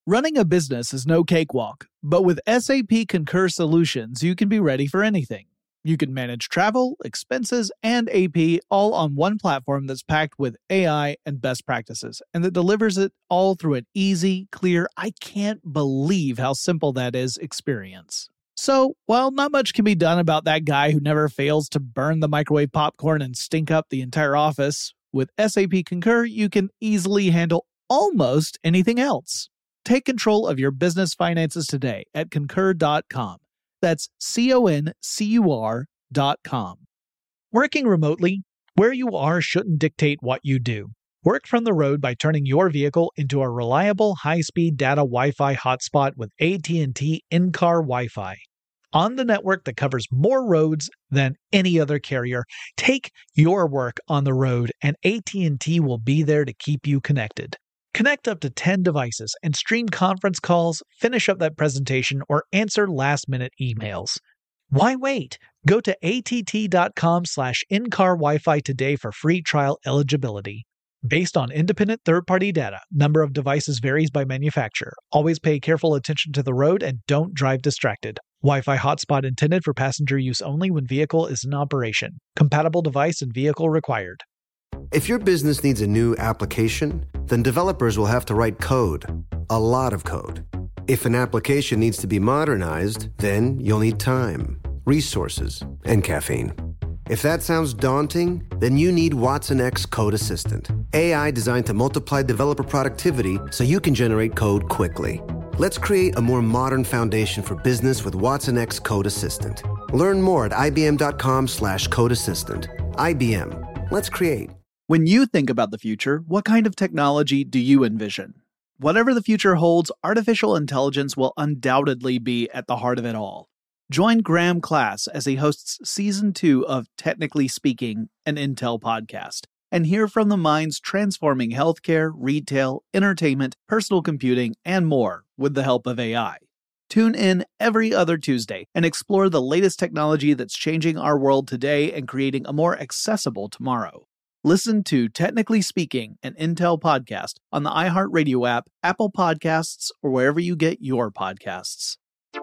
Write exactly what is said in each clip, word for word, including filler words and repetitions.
Running a business is no cakewalk, but with S A P Concur Solutions, you can be ready for anything. You can manage travel, expenses, and A P all on one platform that's packed with A I and best practices, and that delivers it all through an easy, clear, I can't believe how simple that is experience. So, while not much can be done about that guy who never fails to burn the microwave popcorn and stink up the entire office, with S A P Concur, you can easily handle almost anything else. Take control of your business finances today at concur dot com. That's C O N C U R dot com. Working remotely, where you are shouldn't dictate what you do. Work from the road by turning your vehicle into a reliable high-speed data Wi-Fi hotspot with A T and T in-car Wi-Fi. On the network that covers more roads than any other carrier, take your work on the road and A T and T will be there to keep you connected. Connect up to ten devices and stream conference calls, finish up that presentation, or answer last-minute emails. Why wait? Go to A T T dot com slash in-car Wi-Fi today for free trial eligibility. Based on independent third-party data, number of devices varies by manufacturer. Always pay careful attention to the road and don't drive distracted. Wi-Fi hotspot intended for passenger use only when vehicle is in operation. Compatible device and vehicle required. If your business needs a new application, then developers will have to write code. A lot of code. If an application needs to be modernized, then you'll need time, resources, and caffeine. If that sounds daunting, then you need Watson X Code Assistant. A I designed to multiply developer productivity so you can generate code quickly. Let's create a more modern foundation for business with Watson X Code Assistant. Learn more at ibm.com slash code assistant. I B M. Let's create. When you think about the future, what kind of technology do you envision? Whatever the future holds, artificial intelligence will undoubtedly be at the heart of it all. Join Graham Class as he hosts Season two of Technically Speaking, an Intel podcast, and hear from the minds transforming healthcare, retail, entertainment, personal computing, and more with the help of A I. Tune in every other Tuesday and explore the latest technology that's changing our world today and creating a more accessible tomorrow. Listen to Technically Speaking, an Intel podcast on the iHeartRadio app, Apple Podcasts, or wherever you get your podcasts.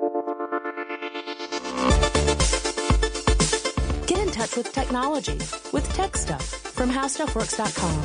Get in touch with technology with Tech Stuff from how stuff works dot com.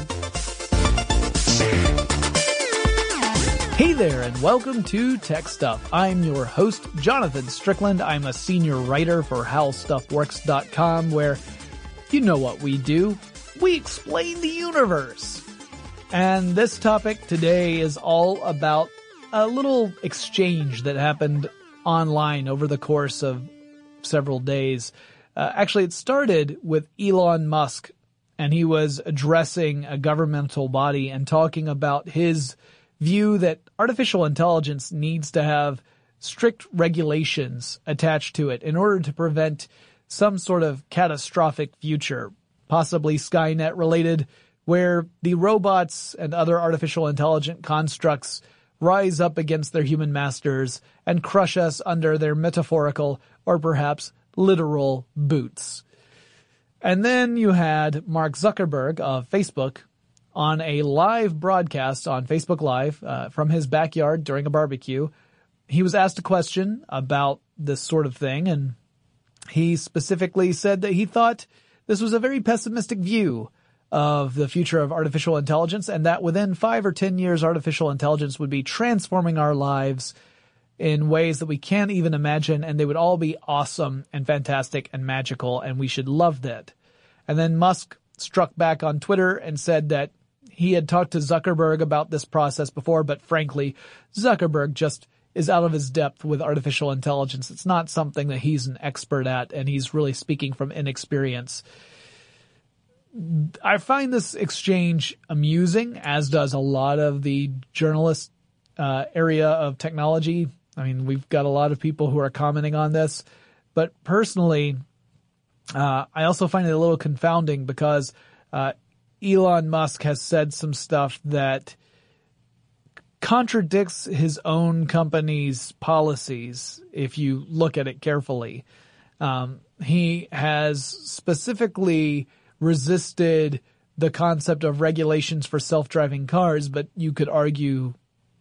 Hey there, and welcome to Tech Stuff. I'm your host, Jonathan Strickland. I'm a senior writer for how stuff works dot com, where you know what we do. We explain the universe. And this topic today is all about a little exchange that happened online over the course of several days. Uh, actually, it started with Elon Musk, and he was addressing a governmental body and talking about his view that artificial intelligence needs to have strict regulations attached to it in order to prevent some sort of catastrophic future, possibly Skynet related, where the robots and other artificial intelligent constructs rise up against their human masters and crush us under their metaphorical or perhaps literal boots. And then you had Mark Zuckerberg of Facebook on a live broadcast on Facebook Live uh, from his backyard during a barbecue. He was asked a question about this sort of thing, and he specifically said that he thought this was a very pessimistic view of the future of artificial intelligence, and that within five or ten years, artificial intelligence would be transforming our lives in ways that we can't even imagine, and they would all be awesome and fantastic and magical, and we should love that. And then Musk struck back on Twitter and said that he had talked to Zuckerberg about this process before, but frankly, Zuckerberg just is out of his depth with artificial intelligence. It's not something that he's an expert at, and he's really speaking from inexperience. I find this exchange amusing, as does a lot of the journalist uh, area of technology. I mean, we've got a lot of people who are commenting on this, but personally, uh, I also find it a little confounding because uh, Elon Musk has said some stuff that contradicts his own company's policies if you look at it carefully. Um, he has specifically resisted the concept of regulations for self-driving cars, but you could argue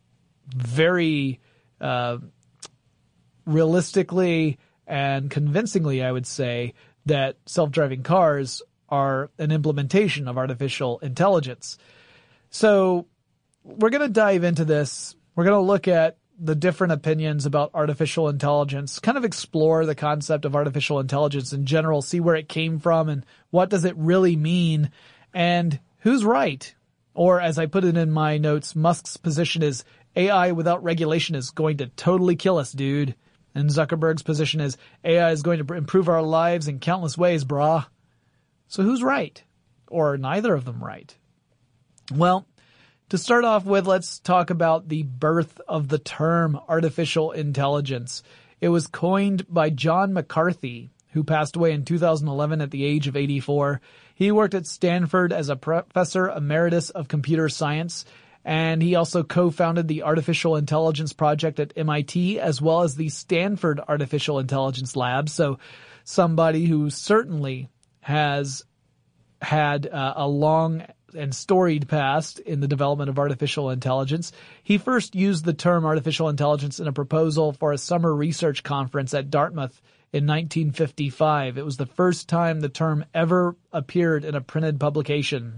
very uh, realistically and convincingly, I would say, that self-driving cars are an implementation of artificial intelligence. So we're going to dive into this. We're going to look at the different opinions about artificial intelligence, kind of explore the concept of artificial intelligence in general, see where it came from and what does it really mean and who's right. Or as I put it in my notes, Musk's position is A I without regulation is going to totally kill us, dude. And Zuckerberg's position is A I is going to improve our lives in countless ways, brah. So who's right? Or neither of them right? Well, to start off with, let's talk about the birth of the term artificial intelligence. It was coined by John McCarthy, who passed away in two thousand eleven at the age of eighty-four. He worked at Stanford as a professor emeritus of computer science, and he also co-founded the Artificial Intelligence Project at M I T, as well as the Stanford Artificial Intelligence Lab. So somebody who certainly has had uh, a long and storied past in the development of artificial intelligence. He first used the term artificial intelligence in a proposal for a summer research conference at Dartmouth in nineteen fifty-five. It was the first time the term ever appeared in a printed publication.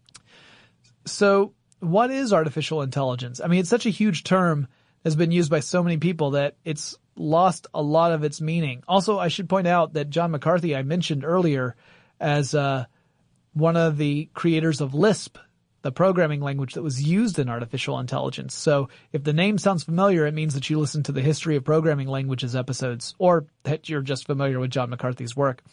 So what is artificial intelligence? I mean, it's such a huge term, has been used by so many people that it's lost a lot of its meaning. Also, I should point out that John McCarthy, I mentioned earlier, as uh, one of the creators of Lisp, the programming language that was used in artificial intelligence. So if the name sounds familiar, it means that you listen to the History of Programming Languages episodes, or that you're just familiar with John McCarthy's work.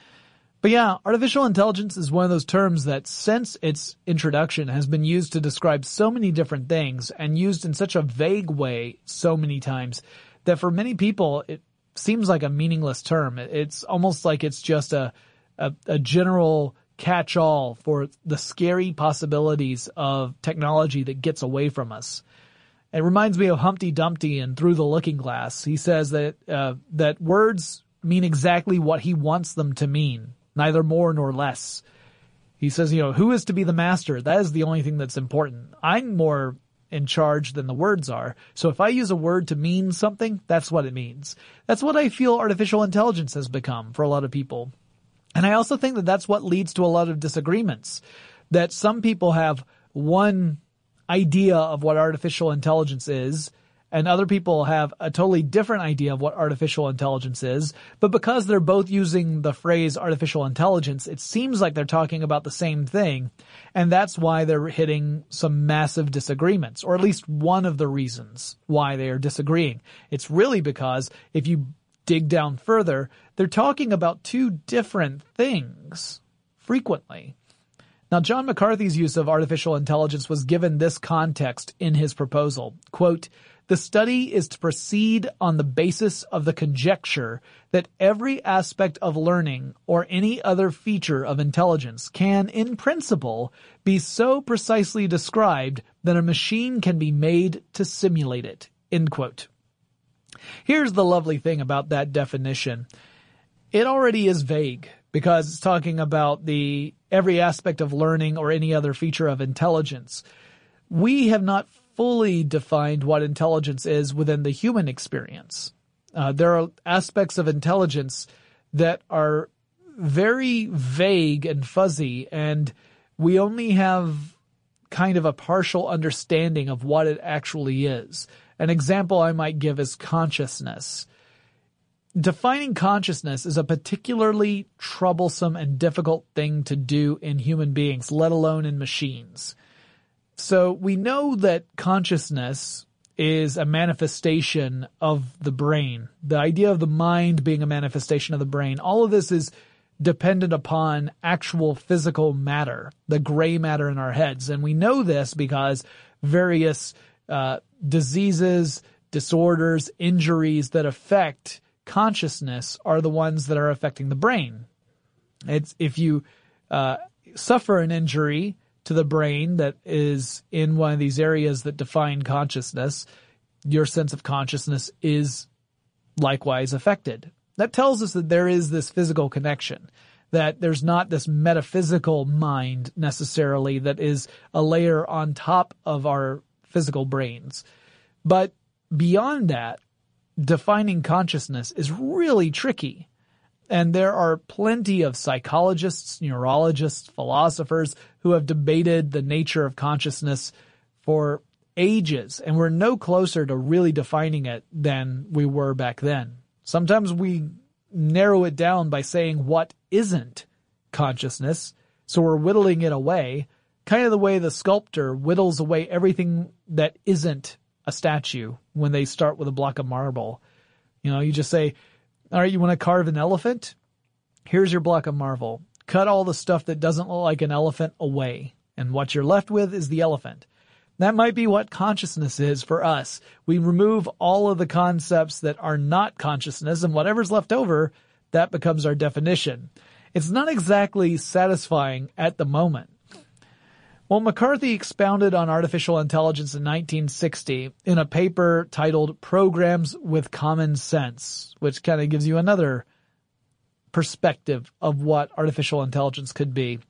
But yeah, artificial intelligence is one of those terms that since its introduction has been used to describe so many different things and used in such a vague way so many times that for many people it seems like a meaningless term. It's almost like it's just a, a, a general catch-all for the scary possibilities of technology that gets away from us. It reminds me of Humpty Dumpty in Through the Looking Glass. He says that uh, that words mean exactly what he wants them to mean, neither more nor less. He says, you know, who is to be the master? That is the only thing that's important. I'm more in charge than the words are. So if I use a word to mean something, that's what it means. That's what I feel artificial intelligence has become for a lot of people. And I also think that that's what leads to a lot of disagreements, that some people have one idea of what artificial intelligence is, and other people have a totally different idea of what artificial intelligence is. But because they're both using the phrase artificial intelligence, it seems like they're talking about the same thing. And that's why they're hitting some massive disagreements, or at least one of the reasons why they are disagreeing. It's really because if you dig down further, they're talking about two different things frequently. Now, John McCarthy's use of artificial intelligence was given this context in his proposal. Quote, "The study is to proceed on the basis of the conjecture that every aspect of learning or any other feature of intelligence can, in principle, be so precisely described that a machine can be made to simulate it." End quote. Here's the lovely thing about that definition. It already is vague because it's talking about the every aspect of learning or any other feature of intelligence. We have not fully defined what intelligence is within the human experience. Uh, there are aspects of intelligence that are very vague and fuzzy, and we only have kind of a partial understanding of what it actually is. An example I might give is consciousness. Defining consciousness is a particularly troublesome and difficult thing to do in human beings, let alone in machines. So we know that consciousness is a manifestation of the brain. The idea of the mind being a manifestation of the brain, all of this is dependent upon actual physical matter, the gray matter in our heads. And we know this because various uh, diseases, disorders, injuries that affect consciousness are the ones that are affecting the brain. It's if you uh, suffer an injury to the brain that is in one of these areas that define consciousness, your sense of consciousness is likewise affected. That tells us that there is this physical connection, that there's not this metaphysical mind necessarily that is a layer on top of our physical brains. But beyond that, defining consciousness is really tricky. And there are plenty of psychologists, neurologists, philosophers who have debated the nature of consciousness for ages, and we're no closer to really defining it than we were back then. Sometimes we narrow it down by saying what isn't consciousness, so we're whittling it away, kind of the way the sculptor whittles away everything that isn't a statue when they start with a block of marble. You know, you just say, all right, you want to carve an elephant? Here's your block of marble. Cut all the stuff that doesn't look like an elephant away, and what you're left with is the elephant. That might be what consciousness is for us. We remove all of the concepts that are not consciousness, and whatever's left over, that becomes our definition. It's not exactly satisfying at the moment. Well, McCarthy expounded on artificial intelligence in nineteen sixty in a paper titled Programs with Common Sense, which kind of gives you another perspective of what artificial intelligence could be.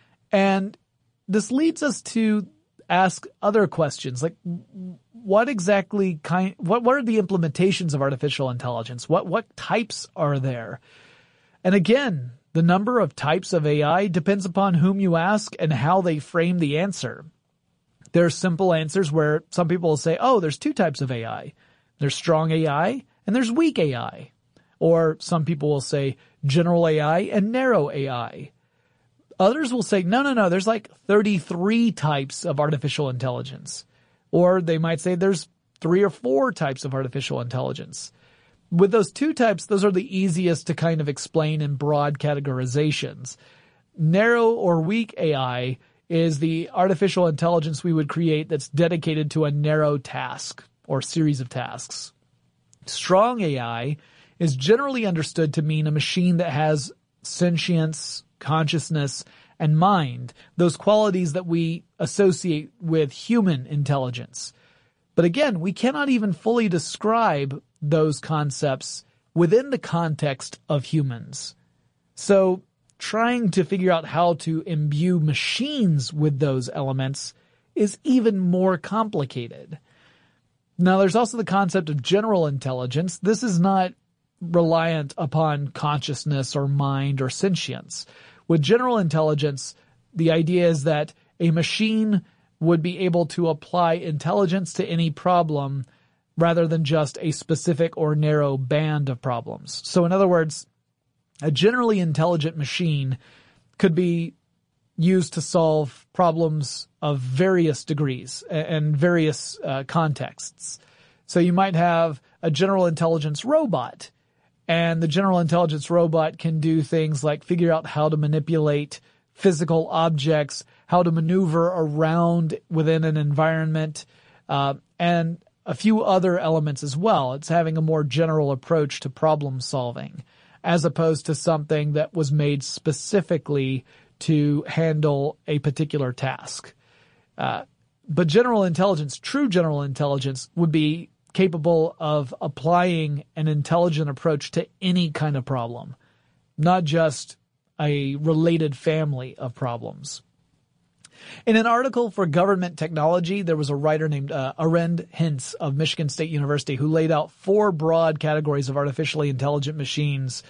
And this leads us to ask other questions, like what exactly kind, what, what are the implementations of artificial intelligence? What, what types are there? And again, the number of types of A I depends upon whom you ask and how they frame the answer. There are simple answers where some people will say, oh, there's two types of A I. There's strong A I and there's weak A I. Or some people will say general A I and narrow A I. Others will say, no, no, no, there's like thirty-three types of artificial intelligence. Or they might say there's three or four types of artificial intelligence. With those two types, those are the easiest to kind of explain in broad categorizations. Narrow or weak A I is the artificial intelligence we would create that's dedicated to a narrow task or series of tasks. Strong A I is generally understood to mean a machine that has sentience, consciousness, and mind, those qualities that we associate with human intelligence. But again, we cannot even fully describe those concepts within the context of humans. So trying to figure out how to imbue machines with those elements is even more complicated. Now, there's also the concept of general intelligence. This is not reliant upon consciousness or mind or sentience. With general intelligence, the idea is that a machine would be able to apply intelligence to any problem rather than just a specific or narrow band of problems. So in other words, a generally intelligent machine could be used to solve problems of various degrees and various uh, contexts. So you might have a general intelligence robot, and the general intelligence robot can do things like figure out how to manipulate physical objects, how to maneuver around within an environment, uh, and a few other elements as well. It's having a more general approach to problem solving, as opposed to something that was made specifically to handle a particular task. Uh, but general intelligence, true general intelligence, would be capable of applying an intelligent approach to any kind of problem, not just a related family of problems. In an article for Government Technology, there was a writer named uh, Arend Hintz of Michigan State University who laid out four broad categories of artificially intelligent machines.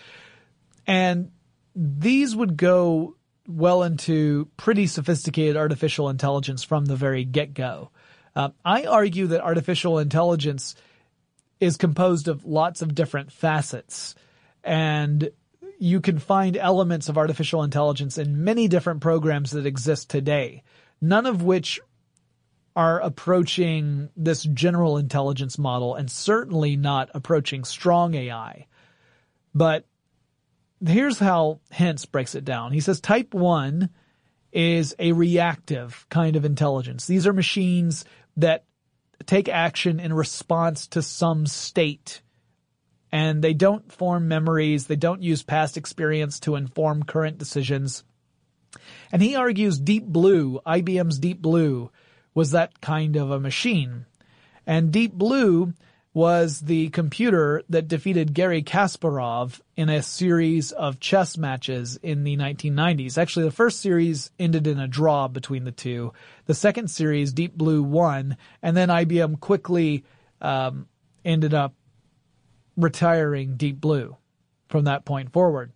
And these would go well into pretty sophisticated artificial intelligence from the very get-go. Uh, I argue that artificial intelligence is composed of lots of different facets, and you can find elements of artificial intelligence in many different programs that exist today, none of which are approaching this general intelligence model and certainly not approaching strong A I. But here's how Hintz breaks it down. He says type one is a reactive kind of intelligence. These are machines that take action in response to some state, and they don't form memories. They don't use past experience to inform current decisions. And he argues Deep Blue, I B M's Deep Blue, was that kind of a machine. And Deep Blue was the computer that defeated Garry Kasparov in a series of chess matches in the nineteen nineties. Actually, the first series ended in a draw between the two. The second series, Deep Blue won, and then I B M quickly um, ended up retiring Deep Blue from that point forward.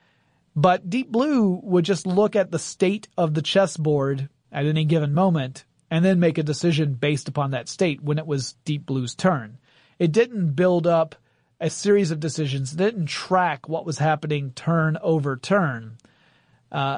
But Deep Blue would just look at the state of the chessboard at any given moment and then make a decision based upon that state when it was Deep Blue's turn. It didn't build up a series of decisions. It didn't track what was happening turn over turn. Uh,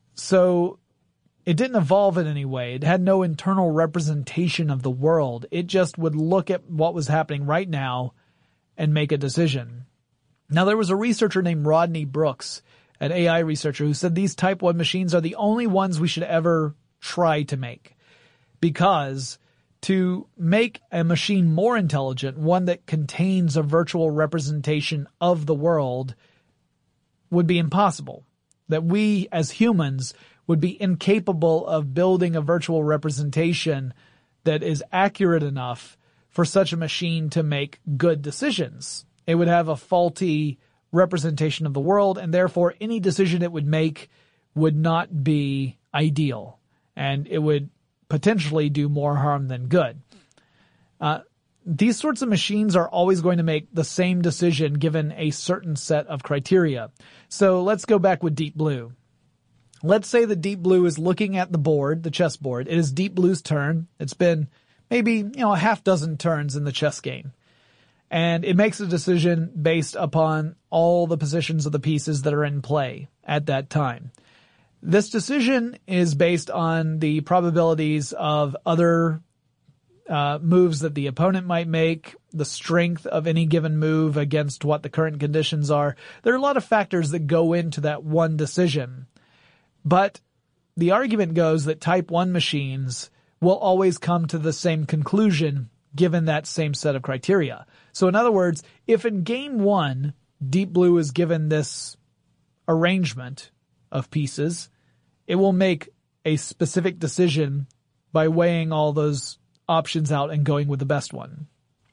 so it didn't evolve in any way. It had no internal representation of the world. It just would look at what was happening right now and make a decision. Now, there was a researcher named Rodney Brooks, an A I researcher, who said these Type one machines are the only ones we should ever try to make. Because to make a machine more intelligent, one that contains a virtual representation of the world, would be impossible. That we, as humans, would be incapable of building a virtual representation that is accurate enough for such a machine to make good decisions. It would have a faulty representation of the world, and therefore any decision it would make would not be ideal, and it would potentially do more harm than good. Uh, these sorts of machines are always going to make the same decision given a certain set of criteria. So let's go back with Deep Blue. Let's say that Deep Blue is looking at the board, the chessboard. It is Deep Blue's turn. It's been maybe, you know, a half dozen turns in the chess game. And it makes a decision based upon all the positions of the pieces that are in play at that time. This decision is based on the probabilities of other uh, moves that the opponent might make, the strength of any given move against what the current conditions are. There are a lot of factors that go into that one decision. But the argument goes that Type one machines will always come to the same conclusion given that same set of criteria. So in other words, if in game one, Deep Blue is given this arrangement of pieces, it will make a specific decision by weighing all those options out and going with the best one.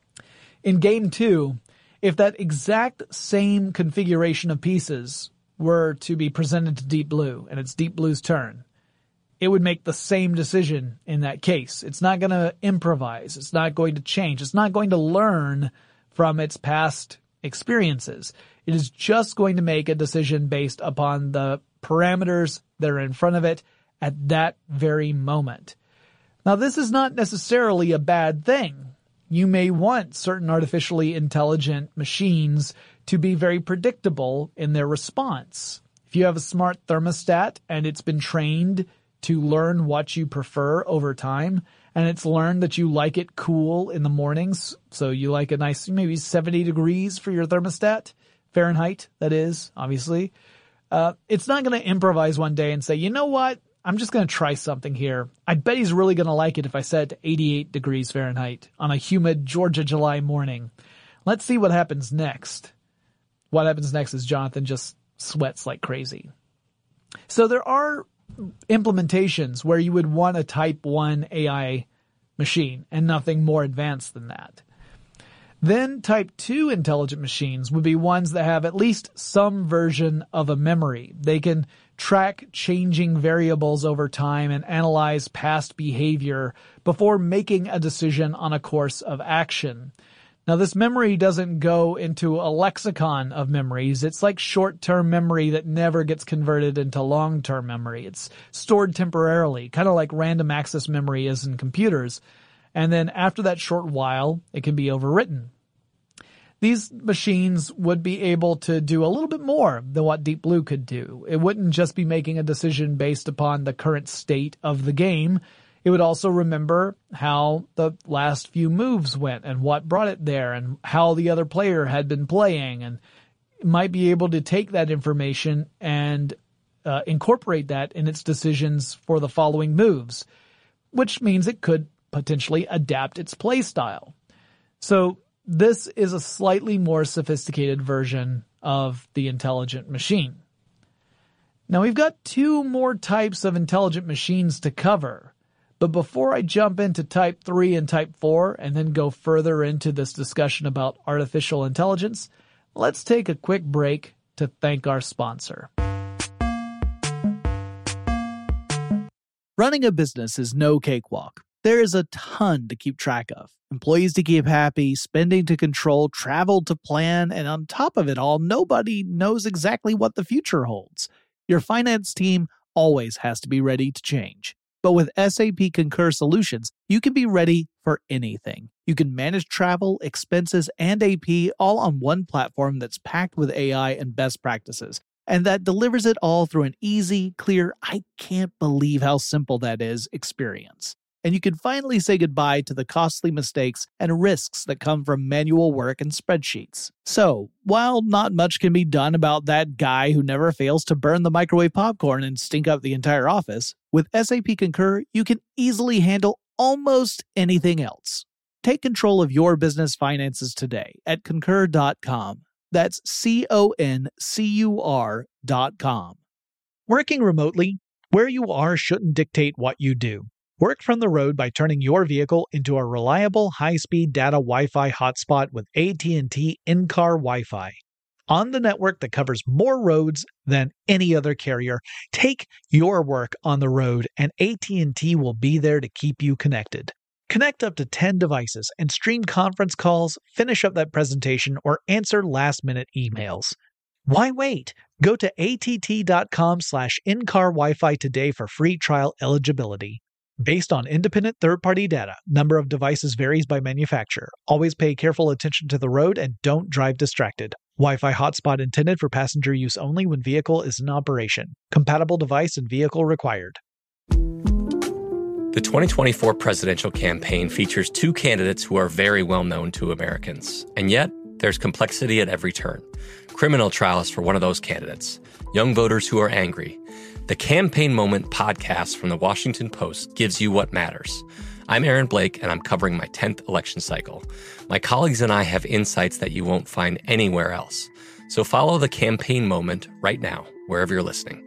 In game two, if that exact same configuration of pieces were to be presented to Deep Blue and it's Deep Blue's turn, it would make the same decision in that case. It's not going to improvise. It's not going to change. It's not going to learn from its past experiences. It is just going to make a decision based upon the parameters that are in front of it at that very moment. Now, this is not necessarily a bad thing. You may want certain artificially intelligent machines to be very predictable in their response. If you have a smart thermostat and it's been trained to learn what you prefer over time, and it's learned that you like it cool in the mornings, so you like a nice maybe seventy degrees for your thermostat, Fahrenheit, that is, obviously. Uh, it's not going to improvise one day and say, you know what, I'm just going to try something here. I bet he's really going to like it if I set it to eighty-eight degrees Fahrenheit on a humid Georgia July morning. Let's see what happens next. What happens next is Jonathan just sweats like crazy. So there are implementations where you would want a Type one A I machine and nothing more advanced than that. Then Type two intelligent machines would be ones that have at least some version of a memory. They can track changing variables over time and analyze past behavior before making a decision on a course of action. Now, this memory doesn't go into a lexicon of memories. It's like short-term memory that never gets converted into long-term memory. It's stored temporarily, kind of like random access memory is in computers. And then after that short while, it can be overwritten. These machines would be able to do a little bit more than what Deep Blue could do. It wouldn't just be making a decision based upon the current state of the game. It would also remember how the last few moves went and what brought it there and how the other player had been playing, and might be able to take that information and uh, incorporate that in its decisions for the following moves, which means it could potentially adapt its play style. So this is a slightly more sophisticated version of the intelligent machine. Now we've got two more types of intelligent machines to cover. But before I jump into Type three and Type four and then go further into this discussion about artificial intelligence, let's take a quick break to thank our sponsor. Running a business is no cakewalk. There is a ton to keep track of. Employees to keep happy, spending to control, travel to plan, and on top of it all, nobody knows exactly what the future holds. Your finance team always has to be ready to change. But with S A P Concur Solutions, you can be ready for anything. You can manage travel, expenses, and A P all on one platform that's packed with A I and best practices, and that delivers it all through an easy, clear, I can't believe how simple that is experience. And you can finally say goodbye to the costly mistakes and risks that come from manual work and spreadsheets. So, while not much can be done about that guy who never fails to burn the microwave popcorn and stink up the entire office, with S A P Concur, you can easily handle almost anything else. Take control of your business finances today at concur dot com. That's C O N C U R dot com. Working remotely, where you are shouldn't dictate what you do. Work from the road by turning your vehicle into a reliable high-speed data Wi-Fi hotspot with A T and T in-car Wi-Fi. On the network that covers more roads than any other carrier, take your work on the road and A T and T will be there to keep you connected. Connect up to ten devices and stream conference calls, finish up that presentation, or answer last-minute emails. Why wait? Go to A T T dot com slash in-car Wi-Fi today for free trial eligibility. Based on independent third-party data, number of devices varies by manufacturer. Always pay careful attention to the road and don't drive distracted. Wi-Fi hotspot intended for passenger use only when vehicle is in operation. Compatible device and vehicle required. The twenty twenty-four presidential campaign features two candidates who are very well known to Americans. And yet, there's complexity at every turn. Criminal trials for one of those candidates. Young voters who are angry. The Campaign Moment podcast from the Washington Post gives you what matters. I'm Aaron Blake, and I'm covering my tenth election cycle. My colleagues and I have insights that you won't find anywhere else. So follow The Campaign Moment right now, wherever you're listening.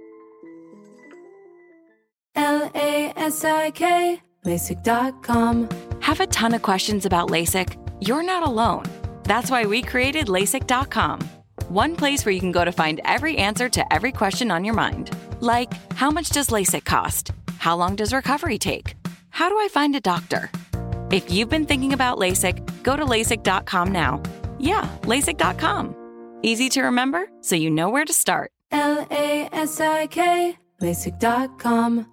L A S I K, LASIK dot com. Have a ton of questions about LASIK? You're not alone. That's why we created LASIK dot com. One place where you can go to find every answer to every question on your mind. Like, how much does LASIK cost? How long does recovery take? How do I find a doctor? If you've been thinking about LASIK, go to LASIK dot com now. Yeah, LASIK dot com. Easy to remember, so you know where to start. L A S I K, LASIK dot com.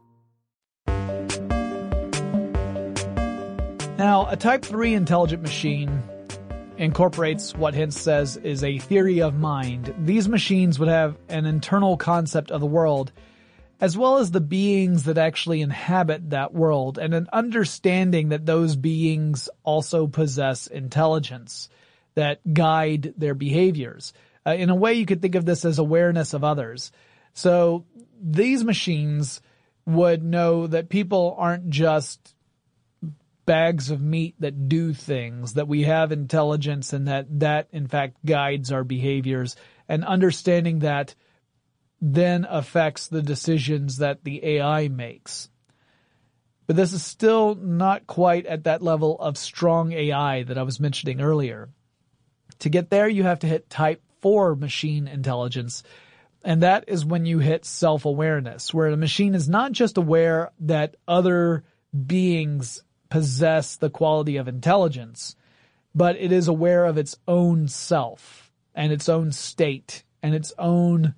Now, a Type three intelligent machine incorporates what Hintz says is a theory of mind. These machines would have an internal concept of the world, as well as the beings that actually inhabit that world, and an understanding that those beings also possess intelligence that guide their behaviors. Uh, in a way, you could think of this as awareness of others. So these machines would know that people aren't just bags of meat that do things, that we have intelligence, and that that in fact guides our behaviors, and understanding that then affects the decisions that the A I makes. But this is still not quite at that level of strong A I that I was mentioning earlier. To get there, you have to hit type four machine intelligence, and that is when you hit self-awareness, where the machine is not just aware that other beings possess the quality of intelligence, but it is aware of its own self and its own state and its own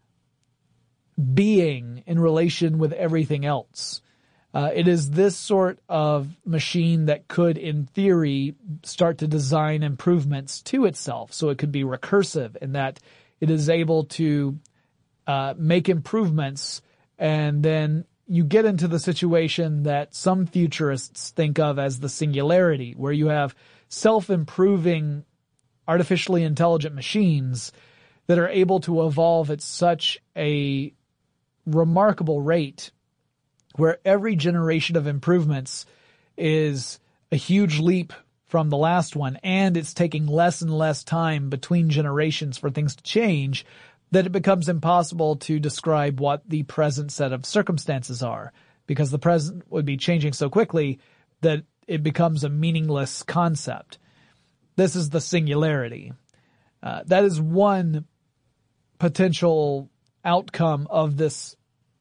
being in relation with everything else. Uh, it is this sort of machine that could, in theory, start to design improvements to itself. So it could be recursive in that it is able to uh, make improvements, and then you get into the situation that some futurists think of as the singularity, where you have self-improving, artificially intelligent machines that are able to evolve at such a remarkable rate, where every generation of improvements is a huge leap from the last one, and it's taking less and less time between generations for things to change, that it becomes impossible to describe what the present set of circumstances are, because the present would be changing so quickly that it becomes a meaningless concept. This is the singularity. Uh, that is one potential outcome of this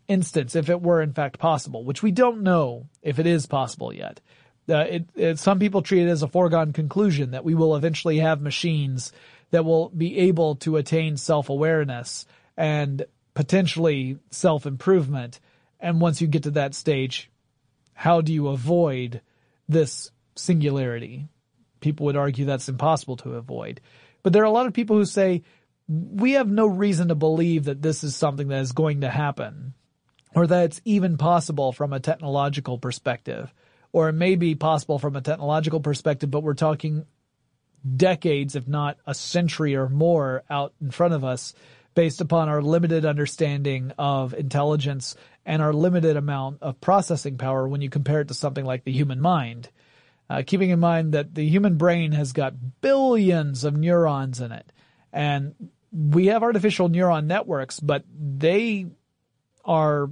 instance, if it were in fact possible, which we don't know if it is possible yet. Uh, it, it, some people treat it as a foregone conclusion that we will eventually have machines that will be able to attain self-awareness and potentially self-improvement. And once you get to that stage, how do you avoid this singularity? People would argue that's impossible to avoid. But there are a lot of people who say, we have no reason to believe that this is something that is going to happen, or that it's even possible from a technological perspective. Or it may be possible from a technological perspective, but we're talking decades, if not a century or more out in front of us, based upon our limited understanding of intelligence and our limited amount of processing power when you compare it to something like the human mind. Uh, keeping in mind that the human brain has got billions of neurons in it. And we have artificial neuron networks, but they are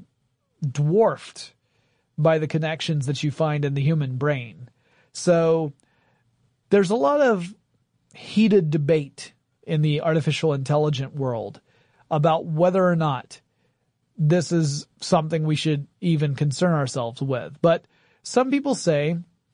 dwarfed by the connections that you find in the human brain. So there's a lot of heated debate in the artificial intelligent world about whether or not this is something we should even concern ourselves with. But some people say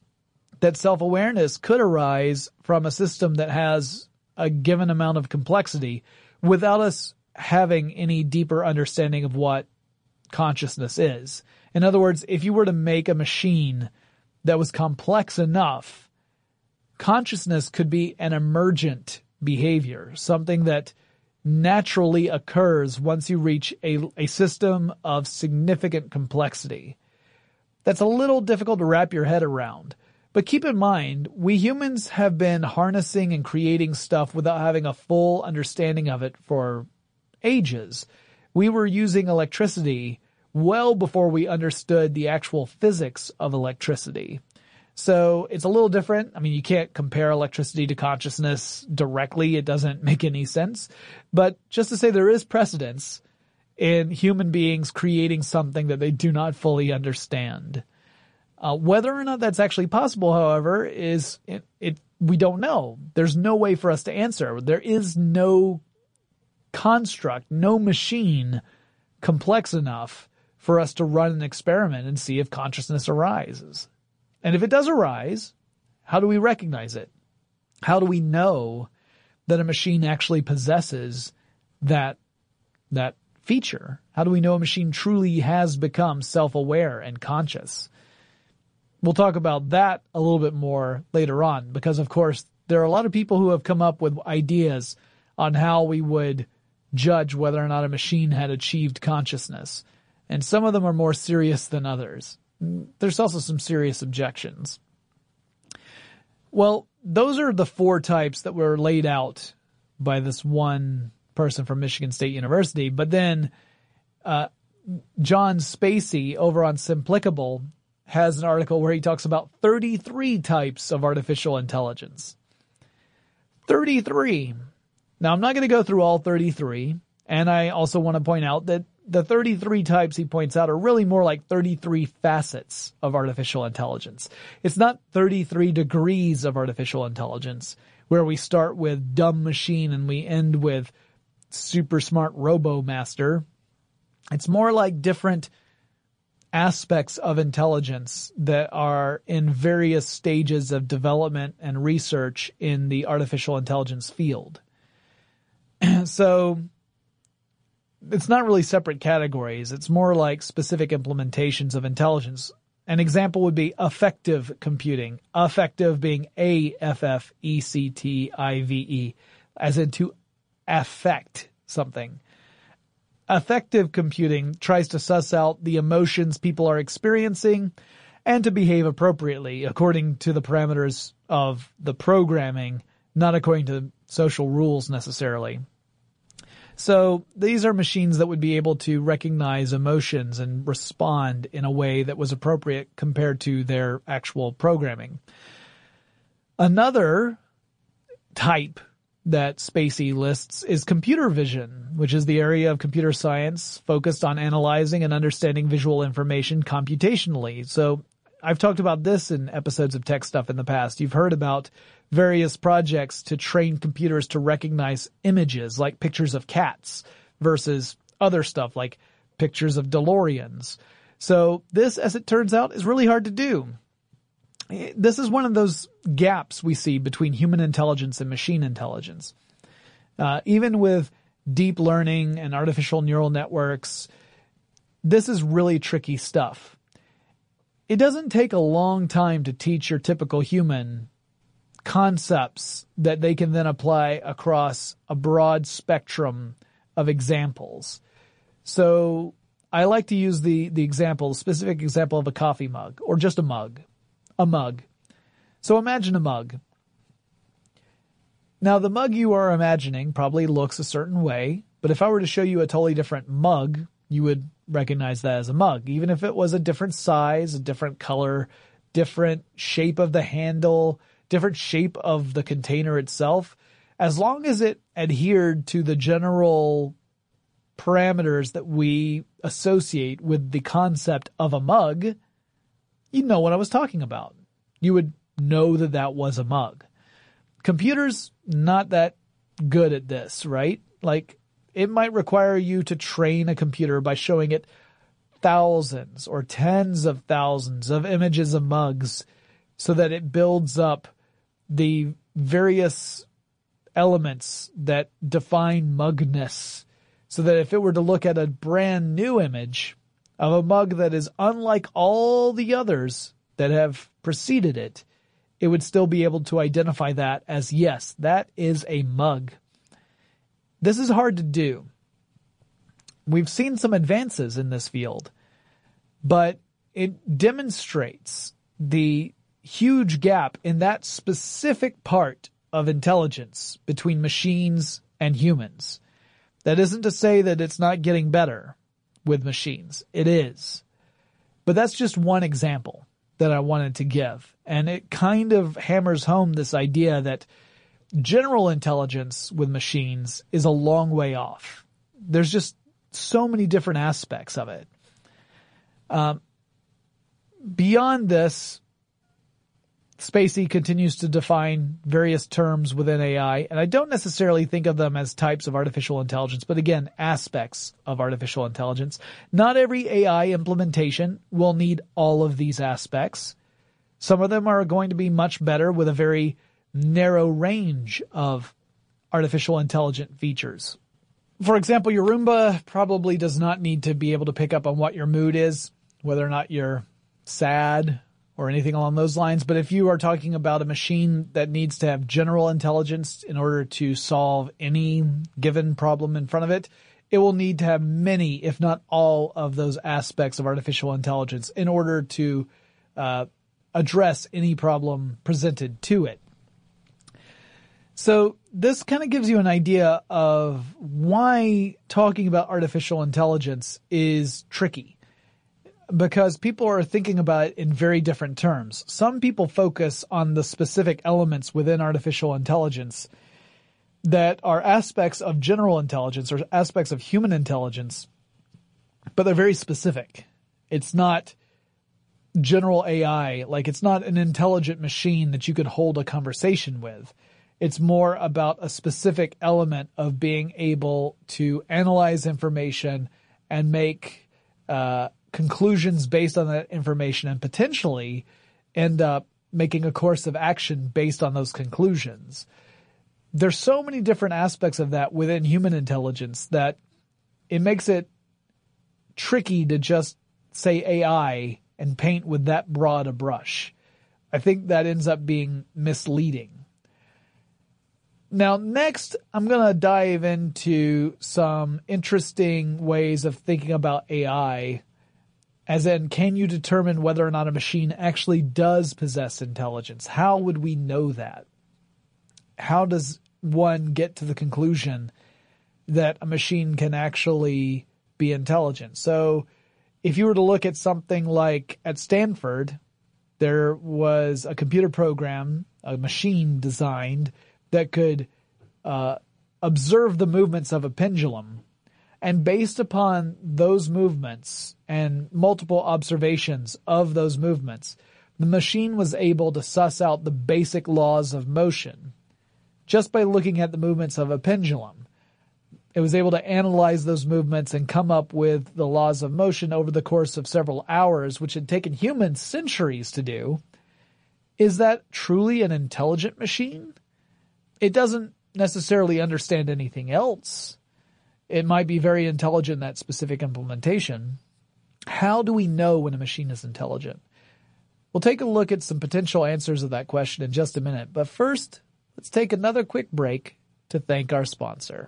that self-awareness could arise from a system that has a given amount of complexity without us having any deeper understanding of what consciousness is. In other words, if you were to make a machine that was complex enough, consciousness could be an emergent behavior, something that naturally occurs once you reach a, a system of significant complexity. That's a little difficult to wrap your head around. But keep in mind, we humans have been harnessing and creating stuff without having a full understanding of it for ages. We were using electricity well before we understood the actual physics of electricity. So it's a little different. I mean, you can't compare electricity to consciousness directly. It doesn't make any sense. But just to say there is precedence in human beings creating something that they do not fully understand. Uh, whether or not that's actually possible, however, is it, it we don't know. There's no way for us to answer. There is no construct, no machine complex enough for us to run an experiment and see if consciousness arises. And if it does arise, how do we recognize it? How do we know that a machine actually possesses that, that feature? How do we know a machine truly has become self-aware and conscious? We'll talk about that a little bit more later on because, of course, there are a lot of people who have come up with ideas on how we would judge whether or not a machine had achieved consciousness. And some of them are more serious than others. There's also some serious objections. Well, those are the four types that were laid out by this one person from Michigan State University. But then uh, John Spacey over on Simplicable has an article where he talks about thirty-three types of artificial intelligence. thirty-three. Now, I'm not going to go through all thirty-three, and I also want to point out that the thirty-three types he points out are really more like thirty-three facets of artificial intelligence. It's not thirty-three degrees of artificial intelligence, where we start with dumb machine and we end with super smart robo-master. It's more like different aspects of intelligence that are in various stages of development and research in the artificial intelligence field. So it's not really separate categories. It's more like specific implementations of intelligence. An example would be affective computing. Affective being A F F E C T I V E, as in to affect something. Affective computing tries to suss out the emotions people are experiencing and to behave appropriately according to the parameters of the programming, not according to social rules necessarily. So these are machines that would be able to recognize emotions and respond in a way that was appropriate compared to their actual programming. Another type that Spacey lists is computer vision, which is the area of computer science focused on analyzing and understanding visual information computationally. So I've talked about this in episodes of Tech Stuff in the past. You've heard about various projects to train computers to recognize images like pictures of cats versus other stuff like pictures of DeLoreans. So this, as it turns out, is really hard to do. This is one of those gaps we see between human intelligence and machine intelligence. Uh, even with deep learning and artificial neural networks, this is really tricky stuff. It doesn't take a long time to teach your typical human concepts that they can then apply across a broad spectrum of examples. So I like to use the, the example, specific example of a coffee mug, or just a mug. A mug. So imagine a mug. Now the mug you are imagining probably looks a certain way, but if I were to show you a totally different mug, you would recognize that as a mug, even if it was a different size, a different color, different shape of the handle, different shape of the container itself. As long as it adhered to the general parameters that we associate with the concept of a mug, you'd know what I was talking about. You would know that that was a mug. Computers, not that good at this, right? Like, it might require you to train a computer by showing it thousands or tens of thousands of images of mugs so that it builds up the various elements that define mugness, so that if it were to look at a brand new image of a mug that is unlike all the others that have preceded it, it would still be able to identify that as, yes, that is a mug. This is hard to do. We've seen some advances in this field, but it demonstrates the huge gap in that specific part of intelligence between machines and humans. That isn't to say that it's not getting better with machines. It is. But that's just one example that I wanted to give. And it kind of hammers home this idea that general intelligence with machines is a long way off. There's just so many different aspects of it. Um, beyond this, Spacey continues to define various terms within A I, and I don't necessarily think of them as types of artificial intelligence, but again, aspects of artificial intelligence. Not every A I implementation will need all of these aspects. Some of them are going to be much better with a very narrow range of artificial intelligent features. For example, your Roomba probably does not need to be able to pick up on what your mood is, whether or not you're sad or anything along those lines. But if you are talking about a machine that needs to have general intelligence in order to solve any given problem in front of it, it will need to have many, if not all, of those aspects of artificial intelligence in order to uh, address any problem presented to it. So this kind of gives you an idea of why talking about artificial intelligence is tricky, because people are thinking about it in very different terms. Some people focus on the specific elements within artificial intelligence that are aspects of general intelligence or aspects of human intelligence, but they're very specific. It's not general A I, like it's not an intelligent machine that you could hold a conversation with. It's more about a specific element of being able to analyze information and make uh, conclusions based on that information and potentially end up making a course of action based on those conclusions. There's so many different aspects of that within human intelligence that it makes it tricky to just say A I and paint with that broad a brush. I think that ends up being misleading. Now, next, I'm going to dive into some interesting ways of thinking about A I, as in, can you determine whether or not a machine actually does possess intelligence? How would we know that? How does one get to the conclusion that a machine can actually be intelligent? So, if you were to look at something like at Stanford, there was a computer program, a machine designed that could uh, observe the movements of a pendulum. And based upon those movements and multiple observations of those movements, the machine was able to suss out the basic laws of motion just by looking at the movements of a pendulum. It was able to analyze those movements and come up with the laws of motion over the course of several hours, which had taken humans centuries to do. Is that truly an intelligent machine? It doesn't necessarily understand anything else. It might be very intelligent in that specific implementation. How do we know when a machine is intelligent? We'll take a look at some potential answers of that question in just a minute. But first, let's take another quick break to thank our sponsor.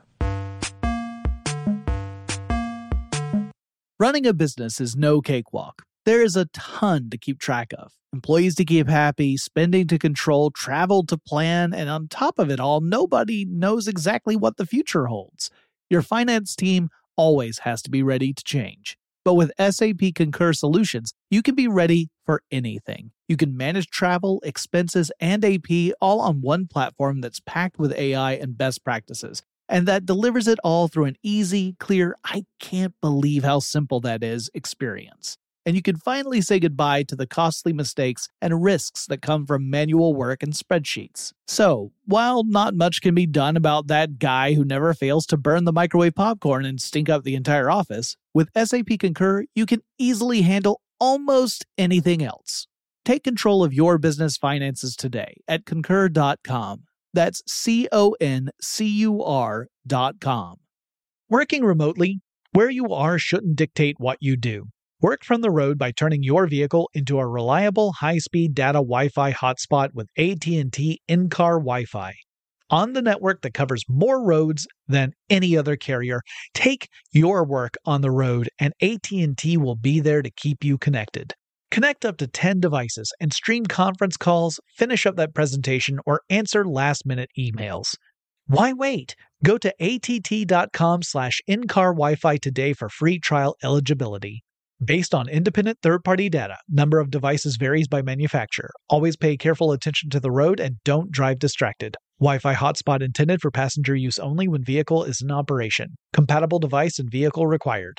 Running a business is no cakewalk. There is a ton to keep track of. Employees to keep happy, spending to control, travel to plan, and on top of it all, nobody knows exactly what the future holds. Your finance team always has to be ready to change. But with S A P Concur Solutions, you can be ready for anything. You can manage travel, expenses, and A P all on one platform that's packed with A I and best practices, and that delivers it all through an easy, clear, I can't believe how simple that is experience. And you can finally say goodbye to the costly mistakes and risks that come from manual work and spreadsheets. So, while not much can be done about that guy who never fails to burn the microwave popcorn and stink up the entire office, with S A P Concur, you can easily handle almost anything else. Take control of your business finances today at concur dot com. That's C O N C U R dot com. Working remotely, where you are shouldn't dictate what you do. Work from the road by turning your vehicle into a reliable high-speed data Wi-Fi hotspot with A T and T in-car Wi-Fi. On the network that covers more roads than any other carrier, take your work on the road and A T and T will be there to keep you connected. Connect up to ten devices and stream conference calls, finish up that presentation, or answer last-minute emails. Why wait? Go to A T T dot com slash in-car Wi-Fi today for free trial eligibility. Based on independent third-party data, number of devices varies by manufacturer. Always pay careful attention to the road and don't drive distracted. Wi-Fi hotspot intended for passenger use only when vehicle is in operation. Compatible device and vehicle required.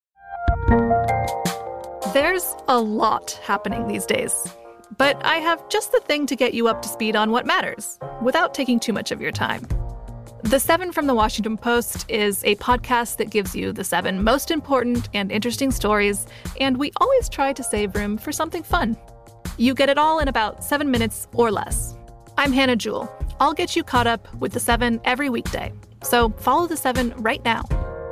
There's a lot happening these days, but I have just the thing to get you up to speed on what matters, without taking too much of your time. The Seven from the Washington Post is a podcast that gives you the seven most important and interesting stories, and we always try to save room for something fun. You get it all in about seven minutes or less. I'm Hannah Jewell. I'll get you caught up with the seven every weekday. So follow the seven right now.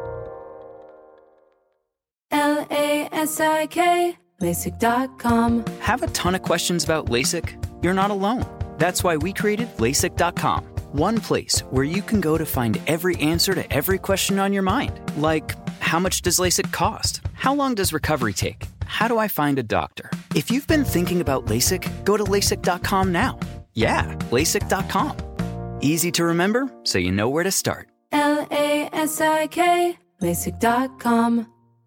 L A S I K, LASIK dot com. Have a ton of questions about LASIK? You're not alone. That's why we created LASIK dot com. One place where you can go to find every answer to every question on your mind. Like, how much does LASIK cost? How long does recovery take? How do I find a doctor? If you've been thinking about LASIK, go to LASIK dot com now. Yeah, LASIK dot com. Easy to remember, so you know where to start. L A S I K, LASIK dot com.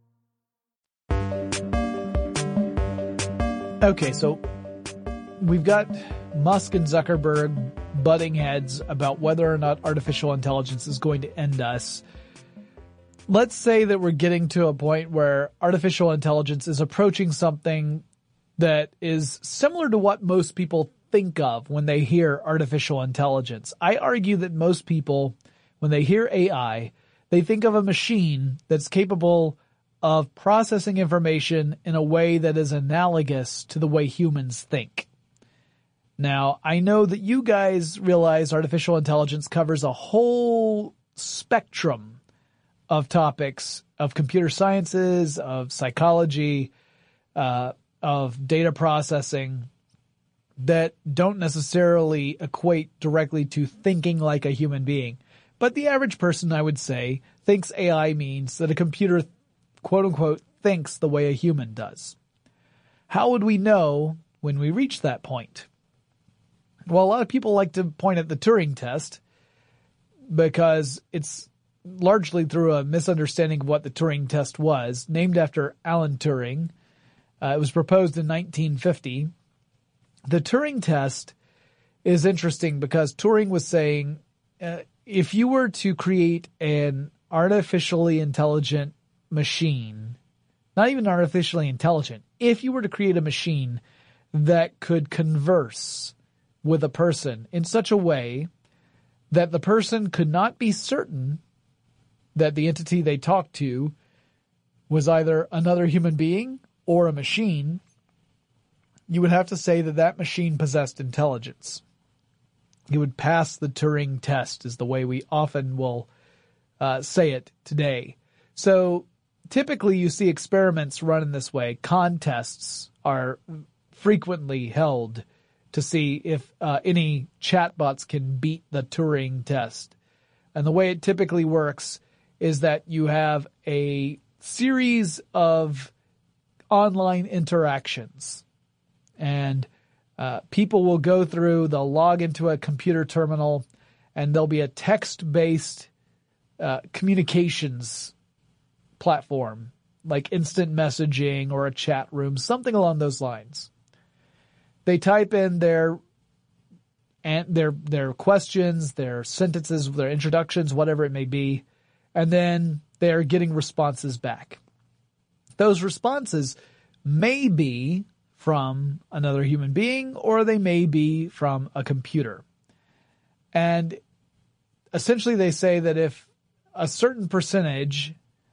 Okay, so we've got Musk and Zuckerberg butting heads about whether or not artificial intelligence is going to end us. Let's say that we're getting to a point where artificial intelligence is approaching something that is similar to what most people think of when they hear artificial intelligence. I argue that most people, when they hear A I, they think of a machine that's capable of processing information in a way that is analogous to the way humans think. Now, I know that you guys realize artificial intelligence covers a whole spectrum of topics of computer sciences, of psychology, uh, of data processing that don't necessarily equate directly to thinking like a human being. But the average person, I would say, thinks A I means that a computer, quote unquote, thinks the way a human does. How would we know when we reach that point? Well, a lot of people like to point at the Turing test because it's largely through a misunderstanding of what the Turing test was, named after Alan Turing. Uh, it was proposed in nineteen fifty. The Turing test is interesting because Turing was saying, uh, if you were to create an artificially intelligent machine, not even artificially intelligent, if you were to create a machine that could converse with a person in such a way that the person could not be certain that the entity they talked to was either another human being or a machine, you would have to say that that machine possessed intelligence. It would pass the Turing test, is the way we often will uh, say it today. So typically you see experiments run in this way. Contests are frequently held to see if uh, any chatbots can beat the Turing test. And the way it typically works is that you have a series of online interactions. And uh, people will go through, they'll log into a computer terminal, and there'll be a text-based uh, communications platform, like instant messaging or a chat room, something along those lines. They type in their and their their questions, their sentences, their introductions, whatever it may be, and then they're getting responses back. Those responses may be from another human being, or they may be from a computer. And essentially they say that if a certain percentage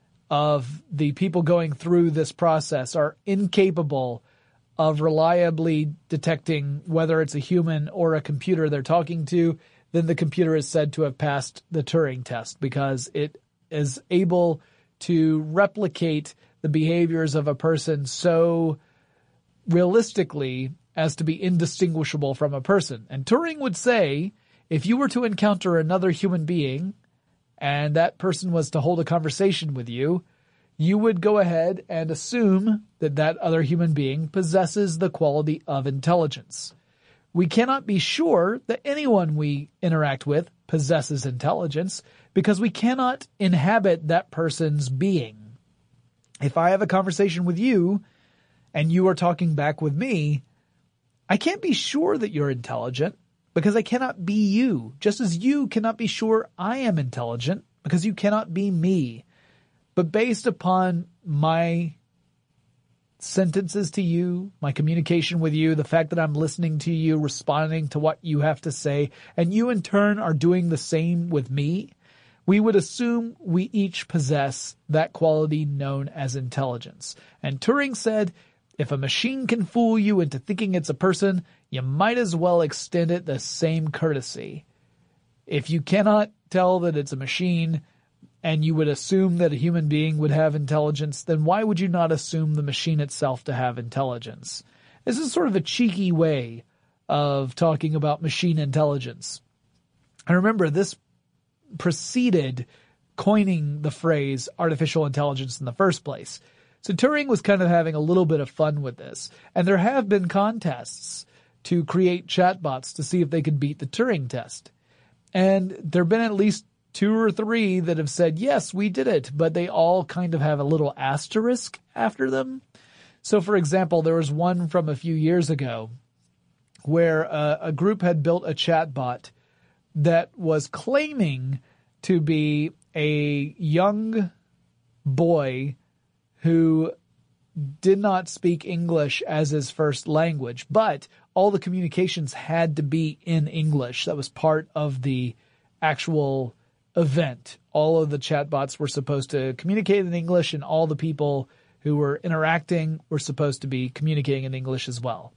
of the people going through this process are incapable of reliably detecting whether it's a human or a computer they're talking to, then the computer is said to have passed the Turing test because it is able to replicate the behaviors of a person so realistically as to be indistinguishable from a person. And Turing would say, if you were to encounter another human being and that person was to hold a conversation with you, you would go ahead and assume that that other human being possesses the quality of intelligence. We cannot be sure that anyone we interact with possesses intelligence because we cannot inhabit that person's being. If I have a conversation with you and you are talking back with me, I can't be sure that you're intelligent because I cannot be you, just as you cannot be sure I am intelligent because you cannot be me. But based upon my sentences to you, my communication with you, the fact that I'm listening to you, responding to what you have to say, and you in turn are doing the same with me, we would assume we each possess that quality known as intelligence. And Turing said, if a machine can fool you into thinking it's a person, you might as well extend it the same courtesy. If you cannot tell that it's a machine, and you would assume that a human being would have intelligence, then why would you not assume the machine itself to have intelligence? This is sort of a cheeky way of talking about machine intelligence. And remember, this preceded coining the phrase artificial intelligence in the first place. So Turing was kind of having a little bit of fun with this. And there have been contests to create chatbots to see if they could beat the Turing test. And there have been at least two or three that have said, yes, we did it, but they all kind of have a little asterisk after them. So, for example, there was one from a few years ago where a, a group had built a chatbot that was claiming to be a young boy who did not speak English as his first language, but all the communications had to be in English. That was part of the actual event. All of the chatbots were supposed to communicate in English, and all the people who were interacting were supposed to be communicating in English as well.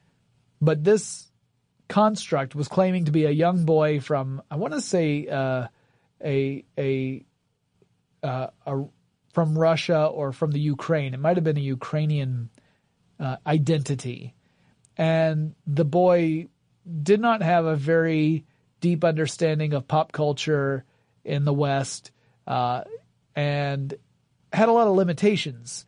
But this construct was claiming to be a young boy from, I want to say, uh, a a, uh, a from Russia or from the Ukraine. It might have been a Ukrainian uh, identity. And the boy did not have a very deep understanding of pop culture in the West, uh, and had a lot of limitations.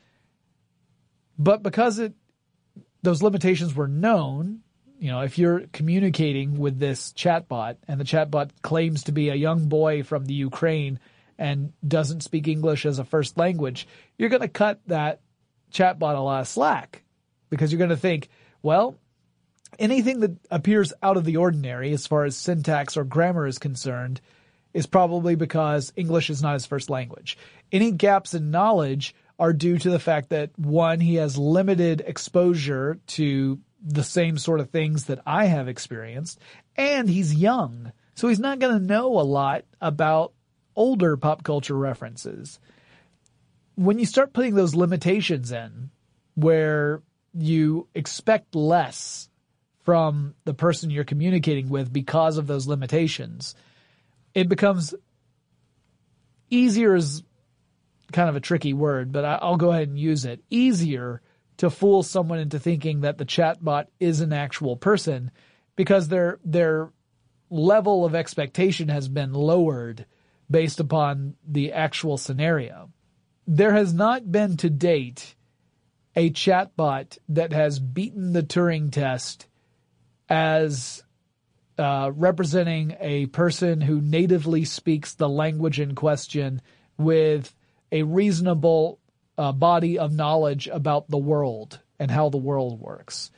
But because it, those limitations were known, you know, if you're communicating with this chatbot and the chatbot claims to be a young boy from the Ukraine and doesn't speak English as a first language, you're going to cut that chatbot a lot of slack because you're going to think, well, anything that appears out of the ordinary as far as syntax or grammar is concerned is probably because English is not his first language. Any gaps in knowledge are due to the fact that, one, he has limited exposure to the same sort of things that I have experienced, and he's young. So he's not going to know a lot about older pop culture references. When you start putting those limitations in, where you expect less from the person you're communicating with because of those limitations, it becomes easier is kind of a tricky word, but I'll go ahead and use it. Easier to fool someone into thinking that the chatbot is an actual person because their their level of expectation has been lowered based upon the actual scenario. There has not been to date a chatbot that has beaten the Turing test as uh, representing a person who natively speaks the language in question with a reasonable uh, body of knowledge about the world and how the world works.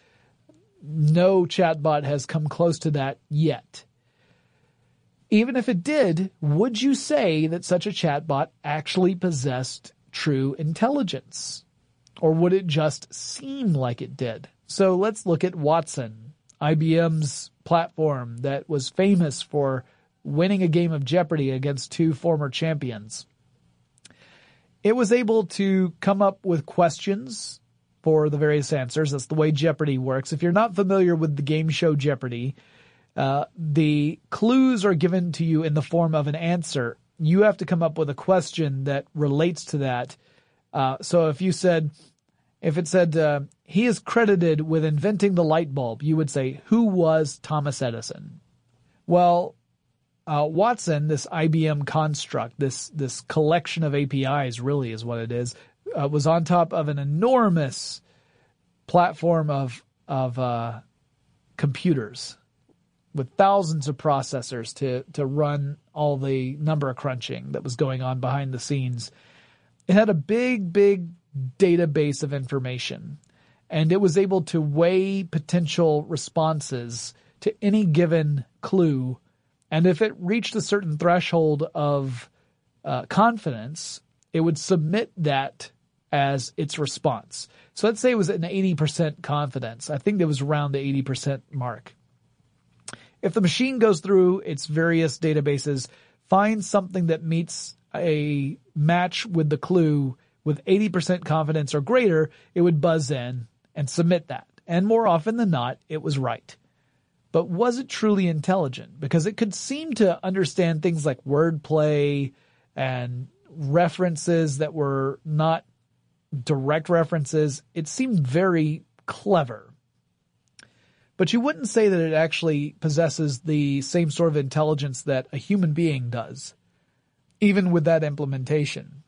No chatbot has come close to that yet. Even if it did, would you say that such a chatbot actually possessed true intelligence? Or would it just seem like it did? So let's look at Watson, I B M's platform that was famous for winning a game of Jeopardy against two former champions. It was able to come up with questions for the various answers. That's the way Jeopardy works. If you're not familiar with the game show Jeopardy, uh, the clues are given to you in the form of an answer. You have to come up with a question that relates to that. Uh, so if you said, if it said, uh, he is credited with inventing the light bulb, you would say, who was Thomas Edison? Well, Uh, Watson, this I B M construct, this this collection of A P Is really is what it is, uh, was on top of an enormous platform of of uh, computers with thousands of processors to to run all the number crunching that was going on behind the scenes. It had a big, big database of information, and it was able to weigh potential responses to any given clue. And if it reached a certain threshold of uh, confidence, it would submit that as its response. So let's say it was an eighty percent confidence. I think it was around the eighty percent mark. If the machine goes through its various databases, finds something that meets a match with the clue with eighty percent confidence or greater, it would buzz in and submit that. And more often than not, it was right. But was it truly intelligent? Because it could seem to understand things like wordplay and references that were not direct references. It seemed very clever. But you wouldn't say that it actually possesses the same sort of intelligence that a human being does, even with that implementation.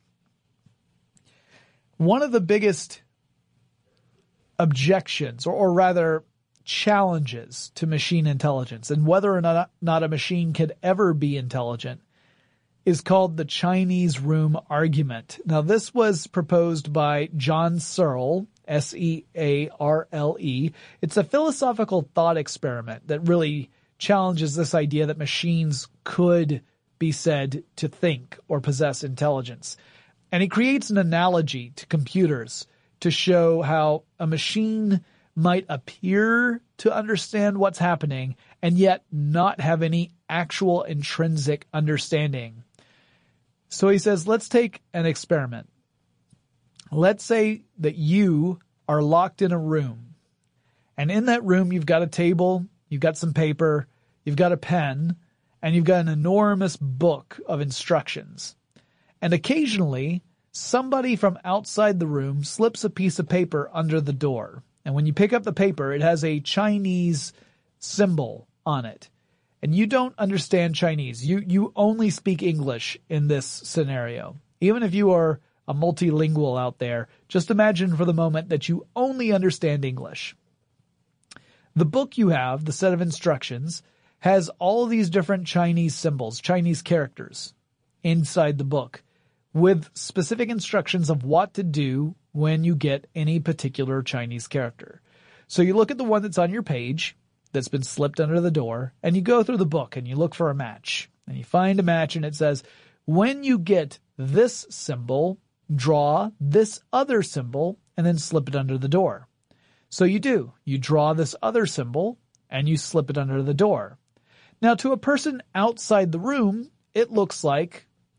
One of the biggest objections, or, or rather challenges to machine intelligence and whether or not, not a machine could ever be intelligent, is called the Chinese room argument. Now, this was proposed by John Searle, S E A R L E. It's a philosophical thought experiment that really challenges this idea that machines could be said to think or possess intelligence. And he creates an analogy to computers to show how a machine might appear to understand what's happening and yet not have any actual intrinsic understanding. So he says, let's take an experiment. Let's say that you are locked in a room, and in that room you've got a table, you've got some paper, you've got a pen, and you've got an enormous book of instructions. And occasionally, somebody from outside the room slips a piece of paper under the door. And when you pick up the paper, it has a Chinese symbol on it. And you don't understand Chinese. You you only speak English in this scenario. Even if you are a multilingual out there, just imagine for the moment that you only understand English. The book you have, the set of instructions, has all these different Chinese symbols, Chinese characters inside the book, with specific instructions of what to do when you get any particular Chinese character. So you look at the one that's on your page that's been slipped under the door, and you go through the book and you look for a match. And you find a match and it says, when you get this symbol, draw this other symbol and then slip it under the door. So you do. You draw this other symbol and you slip it under the door. Now, to a person outside the room, it looks like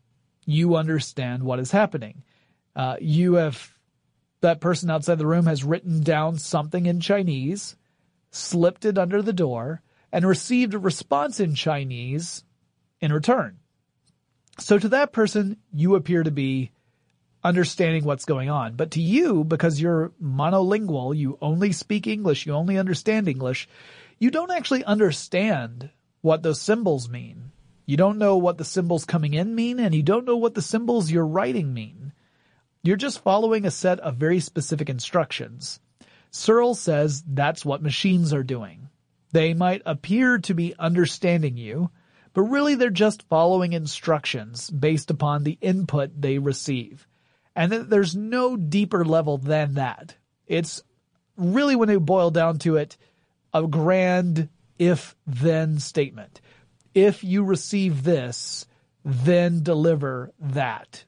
you understand what is happening. Uh, you have, that person outside the room has written down something in Chinese, slipped it under the door, and received a response in Chinese in return. So to that person, you appear to be understanding what's going on. But to you, because you're monolingual, you only speak English, you only understand English, you don't actually understand what those symbols mean. You don't know what the symbols coming in mean, and you don't know what the symbols you're writing mean. You're just following a set of very specific instructions. Searle says that's what machines are doing. They might appear to be understanding you, but really they're just following instructions based upon the input they receive. And that there's no deeper level than that. It's really, when you boil down to it, a grand if-then statement. If you receive this, then deliver that.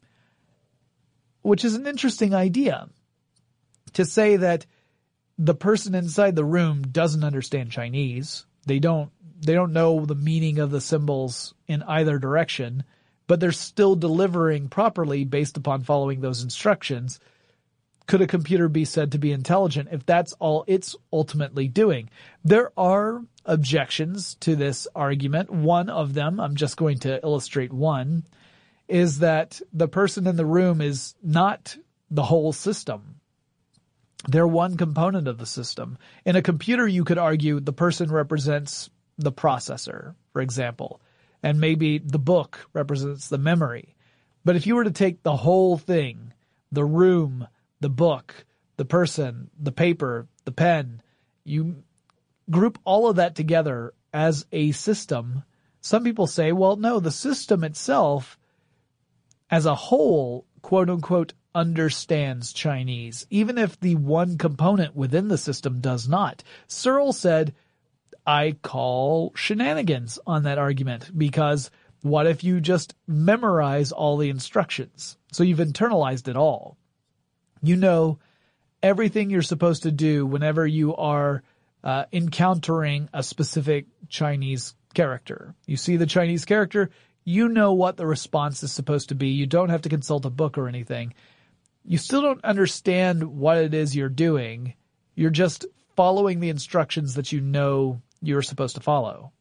Which is an interesting idea. To say that the person inside the room doesn't understand Chinese. They don't, they don't know the meaning of the symbols in either direction, but they're still delivering properly based upon following those instructions. Could a computer be said to be intelligent if that's all it's ultimately doing? There are objections to this argument. One of them, I'm just going to illustrate one, is that the person in the room is not the whole system. They're one component of the system. In a computer, you could argue the person represents the processor, for example, and maybe the book represents the memory. But if you were to take the whole thing, the room, the book, the person, the paper, the pen, you group all of that together as a system, some people say, well, no, the system itself as a whole, quote unquote, understands Chinese, even if the one component within the system does not. Searle said, I call shenanigans on that argument, because what if you just memorize all the instructions? So you've internalized it all. You know everything you're supposed to do whenever you are uh, encountering a specific Chinese character. You see the Chinese character, you know what the response is supposed to be. You don't have to consult a book or anything. You still don't understand what it is you're doing. You're just following the instructions that you know you're supposed to follow.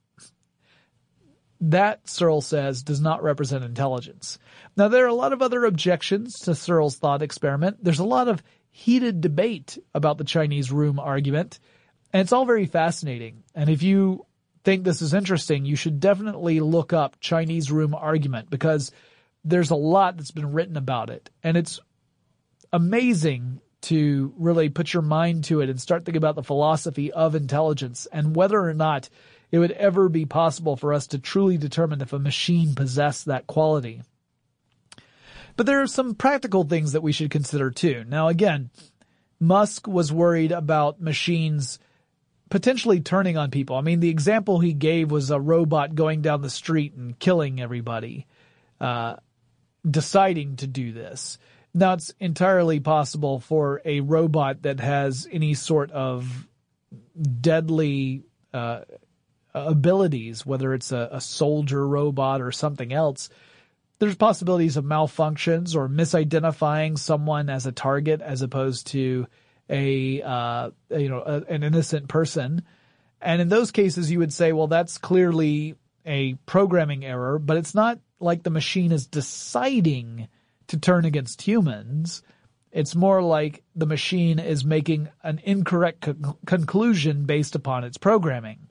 That, Searle says, does not represent intelligence. Now, there are a lot of other objections to Searle's thought experiment. There's a lot of heated debate about the Chinese room argument, and it's all very fascinating. And if you think this is interesting, you should definitely look up Chinese room argument, because there's a lot that's been written about it. And it's amazing to really put your mind to it and start thinking about the philosophy of intelligence and whether or not it would ever be possible for us to truly determine if a machine possessed that quality. But there are some practical things that we should consider too. Now again, Musk was worried about machines potentially turning on people. I mean, the example he gave was a robot going down the street and killing everybody, uh, deciding to do this. Now, it's entirely possible for a robot that has any sort of deadly uh, abilities, whether it's a, a soldier robot or something else, there's possibilities of malfunctions or misidentifying someone as a target as opposed to a, uh, you know, a, an innocent person. And in those cases, you would say, well, that's clearly a programming error, but it's not like the machine is deciding to turn against humans. It's more like the machine is making an incorrect co- conclusion based upon its programming.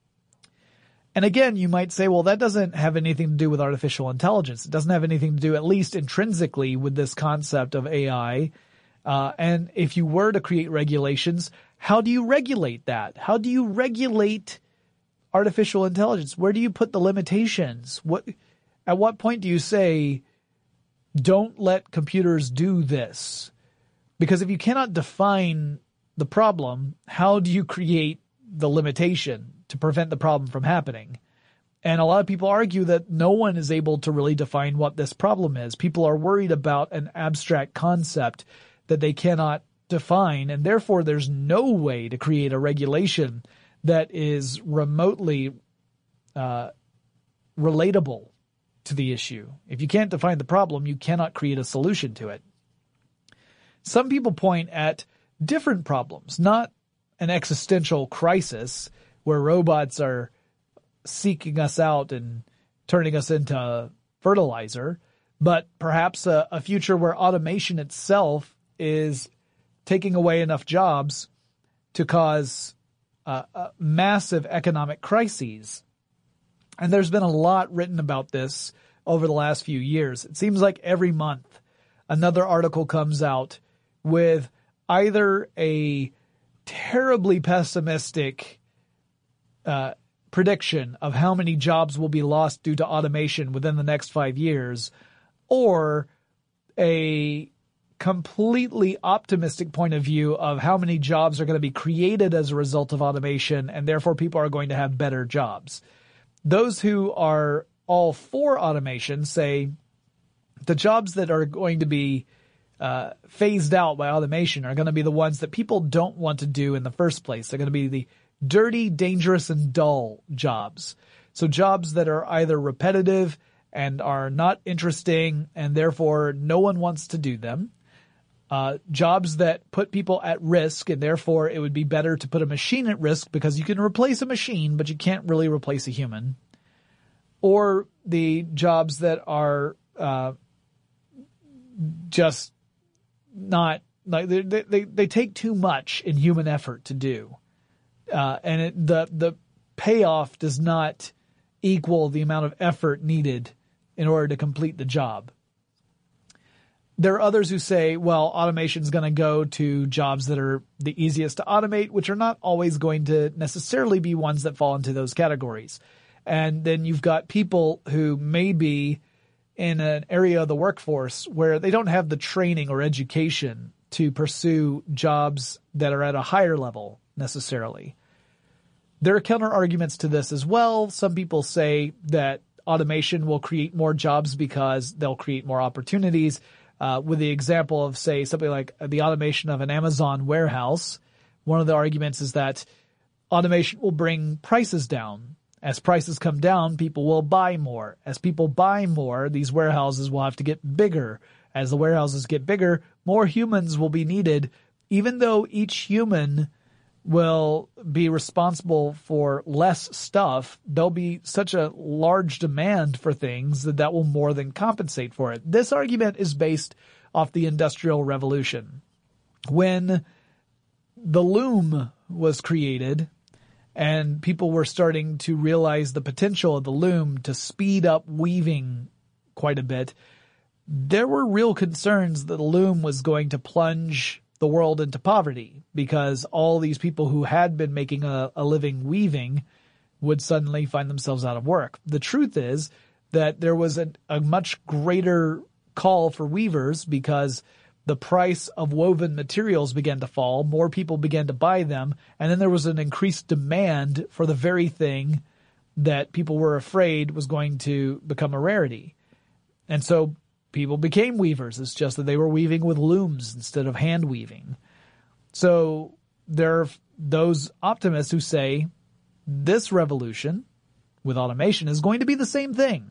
And again, you might say, well, that doesn't have anything to do with artificial intelligence. It doesn't have anything to do, at least intrinsically, with this concept of A I. Uh, and if you were to create regulations, how do you regulate that? How do you regulate artificial intelligence? Where do you put the limitations? What, at what point do you say, don't let computers do this? Because if you cannot define the problem, how do you create the limitation to prevent the problem from happening? And a lot of people argue that no one is able to really define what this problem is. People are worried about an abstract concept that they cannot define, and therefore there's no way to create a regulation that is remotely uh, relatable to the issue. If you can't define the problem, you cannot create a solution to it. Some people point at different problems, not an existential crisis where robots are seeking us out and turning us into fertilizer, but perhaps a, a future where automation itself is taking away enough jobs to cause uh, uh, massive economic crises. And there's been a lot written about this over the last few years. It seems like every month another article comes out with either a terribly pessimistic uh, prediction of how many jobs will be lost due to automation within the next five years, or a completely optimistic point of view of how many jobs are going to be created as a result of automation, and therefore people are going to have better jobs. Those who are all for automation say the jobs that are going to be uh, phased out by automation are going to be the ones that people don't want to do in the first place. They're going to be the dirty, dangerous, and dull jobs. So jobs that are either repetitive and are not interesting, and therefore no one wants to do them. Uh, jobs that put people at risk, and therefore it would be better to put a machine at risk because you can replace a machine, but you can't really replace a human. Or the jobs that are uh, just not, like they, they, they take too much in human effort to do. Uh, and it, the, the payoff does not equal the amount of effort needed in order to complete the job. There are others who say, well, automation is going to go to jobs that are the easiest to automate, which are not always going to necessarily be ones that fall into those categories. And then you've got people who may be in an area of the workforce where they don't have the training or education to pursue jobs that are at a higher level necessarily. There are counter arguments to this as well. Some people say that automation will create more jobs because they'll create more opportunities. Uh, with the example of, say, something like the automation of an Amazon warehouse, one of the arguments is that automation will bring prices down. As prices come down, people will buy more. As people buy more, these warehouses will have to get bigger. As the warehouses get bigger, more humans will be needed, even though each human will be responsible for less stuff. There'll be such a large demand for things that that will more than compensate for it. This argument is based off the Industrial Revolution. When the loom was created and people were starting to realize the potential of the loom to speed up weaving quite a bit, there were real concerns that the loom was going to plunge the world into poverty because all these people who had been making a, a living weaving would suddenly find themselves out of work. The truth is that there was a, a much greater call for weavers because the price of woven materials began to fall, more people began to buy them, and then there was an increased demand for the very thing that people were afraid was going to become a rarity. And so people became weavers. It's just that they were weaving with looms instead of hand weaving. So there are those optimists who say this revolution with automation is going to be the same thing.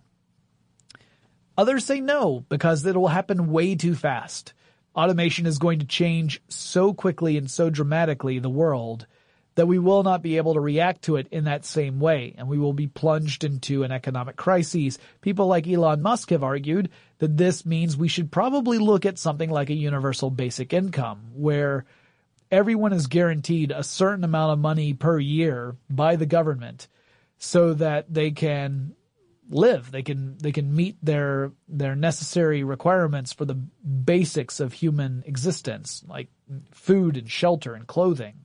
Others say no, because it will happen way too fast. Automation is going to change so quickly and so dramatically the world that we will not be able to react to it in that same way, and we will be plunged into an economic crisis. People like Elon Musk have argued that this means we should probably look at something like a universal basic income, where everyone is guaranteed a certain amount of money per year by the government so that they can live. They can they can meet their their necessary requirements for the basics of human existence, like food and shelter and clothing.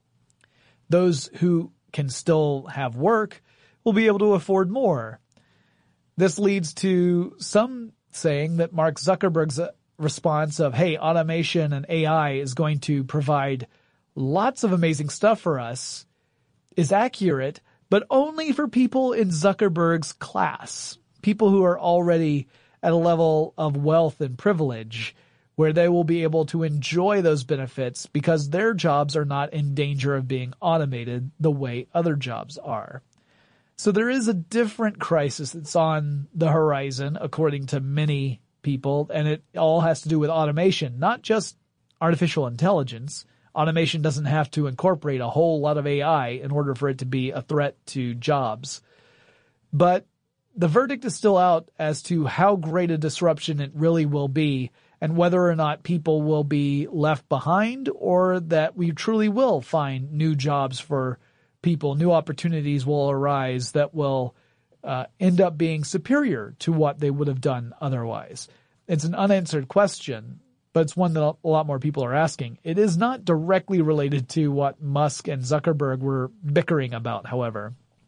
Those who can still have work will be able to afford more. This leads to some saying that Mark Zuckerberg's response of, hey, automation and A I is going to provide lots of amazing stuff for us is accurate, but only for people in Zuckerberg's class, people who are already at a level of wealth and privilege where they will be able to enjoy those benefits because their jobs are not in danger of being automated the way other jobs are. So there is a different crisis that's on the horizon, according to many people, and it all has to do with automation, not just artificial intelligence. Automation doesn't have to incorporate a whole lot of A I in order for it to be a threat to jobs. But the verdict is still out as to how great a disruption it really will be, and whether or not people will be left behind, or that we truly will find new jobs for people, new opportunities will arise that will uh, end up being superior to what they would have done otherwise. It's an unanswered question, but it's one that a lot more people are asking. It is not directly related to what Musk and Zuckerberg were bickering about, however.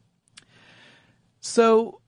So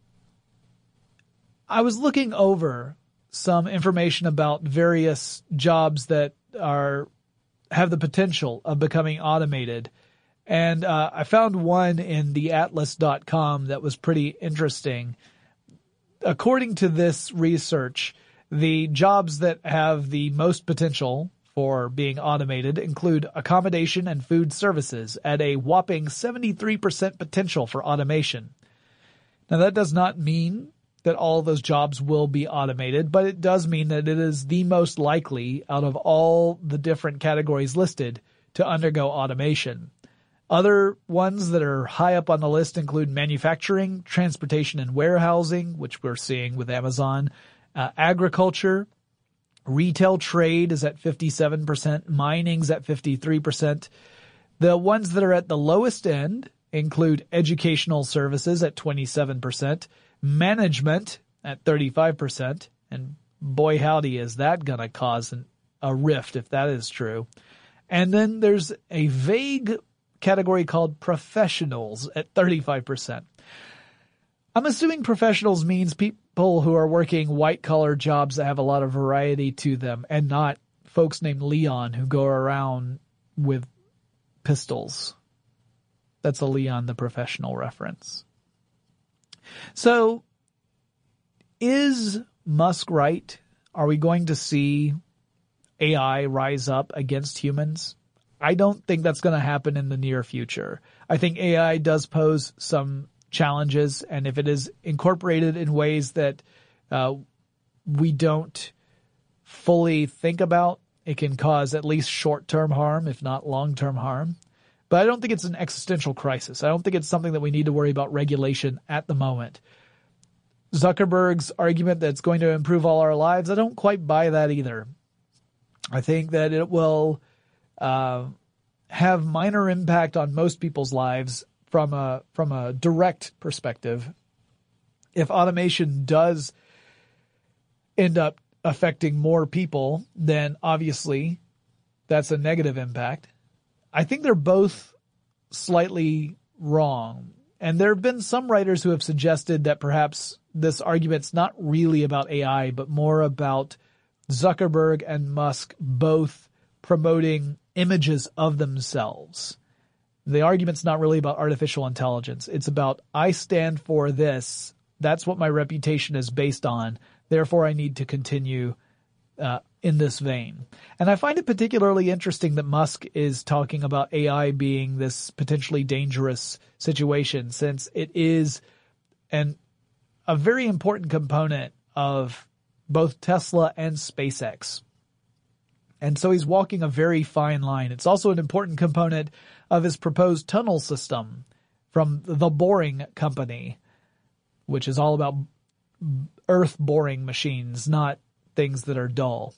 I was looking over some information about various jobs that are have the potential of becoming automated. And uh, I found one in the atlas dot com that was pretty interesting. According to this research, the jobs that have the most potential for being automated include accommodation and food services at a whopping seventy-three percent potential for automation. Now, that does not mean that all of those jobs will be automated, but it does mean that it is the most likely out of all the different categories listed to undergo automation. Other ones that are high up on the list include manufacturing, transportation and warehousing, which we're seeing with Amazon, uh, agriculture, retail trade is at fifty-seven percent, mining's at fifty-three percent. The ones that are at the lowest end include educational services at twenty-seven percent, management at thirty-five percent, and boy howdy is that going to cause an, a rift if that is true. And then there's a vague category called professionals at thirty-five percent. I'm assuming professionals means people who are working white-collar jobs that have a lot of variety to them, and not folks named Leon who go around with pistols. That's a Leon the Professional reference. So, is Musk right? Are we going to see A I rise up against humans? I don't think that's going to happen in the near future. I think A I does pose some challenges, and if it is incorporated in ways that uh, we don't fully think about, it can cause at least short-term harm, if not long-term harm. But I don't think it's an existential crisis. I don't think it's something that we need to worry about regulation at the moment. Zuckerberg's argument that it's going to improve all our lives, I don't quite buy that either. I think that it will uh, have minor impact on most people's lives from a from a direct perspective. If automation does end up affecting more people, then obviously that's a negative impact. I think they're both slightly wrong. And there have been some writers who have suggested that perhaps this argument's not really about A I, but more about Zuckerberg and Musk both promoting images of themselves. The argument's not really about artificial intelligence. It's about, I stand for this. That's what my reputation is based on. Therefore, I need to continue uh, in this vein. And I find it particularly interesting that Musk is talking about A I being this potentially dangerous situation, since it is an a very important component of both Tesla and SpaceX. And so he's walking a very fine line. It's also an important component of his proposed tunnel system from the Boring Company, which is all about earth boring machines, not things that are dull.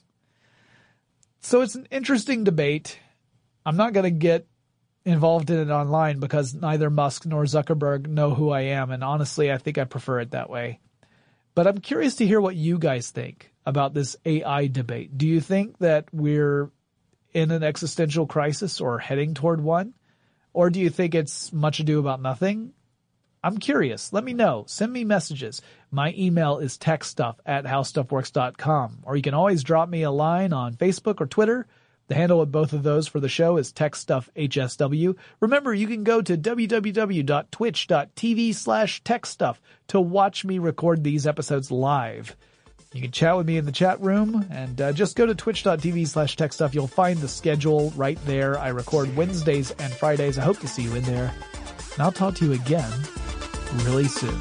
So it's an interesting debate. I'm not going to get involved in it online because neither Musk nor Zuckerberg know who I am, and honestly, I think I prefer it that way. But I'm curious to hear what you guys think about this A I debate. Do you think that we're in an existential crisis or heading toward one? Or do you think it's much ado about nothing? I'm curious. Let me know. Send me messages. My email is techstuff at howstuffworks dot com. Or you can always drop me a line on Facebook or Twitter. The handle of both of those for the show is TechStuffHSW. Remember, you can go to www.twitch.tv slash TechStuff to watch me record these episodes live. You can chat with me in the chat room, and uh, just go to twitch.tv slash TechStuff. You'll find the schedule right there. I record Wednesdays and Fridays. I hope to see you in there. And I'll talk to you again really soon.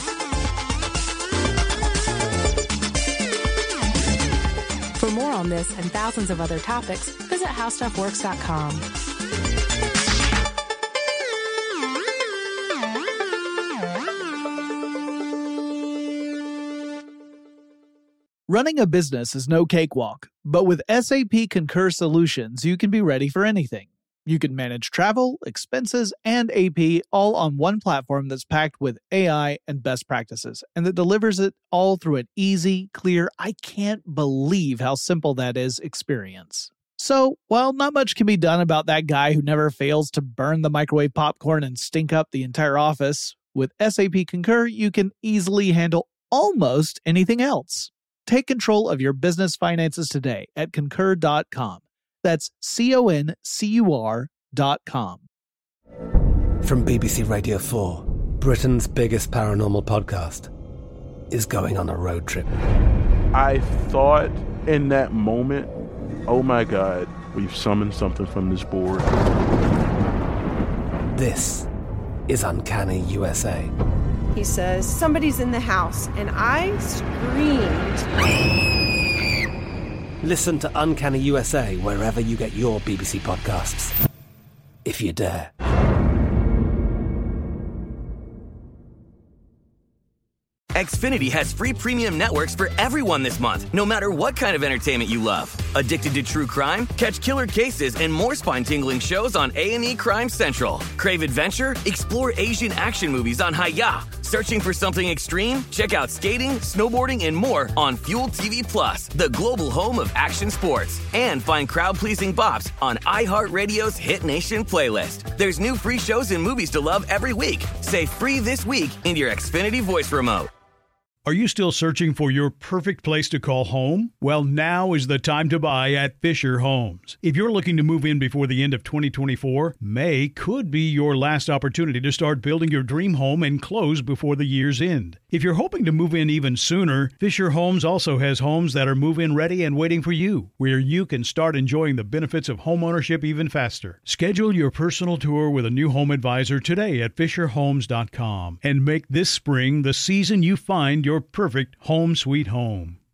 For more on this and thousands of other topics, visit how stuff works dot com. Running a business is no cakewalk, but with S A P Concur Solutions, you can be ready for anything. You can manage travel, expenses, and A P all on one platform that's packed with A I and best practices, and that delivers it all through an easy, clear, I can't believe how simple that is experience. So, while not much can be done about that guy who never fails to burn the microwave popcorn and stink up the entire office, with S A P Concur, you can easily handle almost anything else. Take control of your business finances today at concur dot com. That's C O N C U R dot com. From B B C Radio four, Britain's biggest paranormal podcast is going on a road trip. I thought in that moment, oh my God, we've summoned something from this board. This is Uncanny U S A. He says, somebody's in the house, and I screamed. Listen to Uncanny U S A wherever you get your B B C podcasts, if you dare. Xfinity has free premium networks for everyone this month, no matter what kind of entertainment you love. Addicted to true crime? Catch killer cases and more spine-tingling shows on A and E Crime Central. Crave adventure? Explore Asian action movies on Hi-Ya. Searching for something extreme? Check out skating, snowboarding, and more on Fuel T V Plus, the global home of action sports. And find crowd-pleasing bops on iHeartRadio's Hit Nation playlist. There's new free shows and movies to love every week. Say free this week in your Xfinity voice remote. Are you still searching for your perfect place to call home? Well, now is the time to buy at Fisher Homes. If you're looking to move in before the end of twenty twenty-four, May could be your last opportunity to start building your dream home and close before the year's end. If you're hoping to move in even sooner, Fisher Homes also has homes that are move-in ready and waiting for you, where you can start enjoying the benefits of homeownership even faster. Schedule your personal tour with a new home advisor today at fisher homes dot com and make this spring the season you find your perfect home sweet home.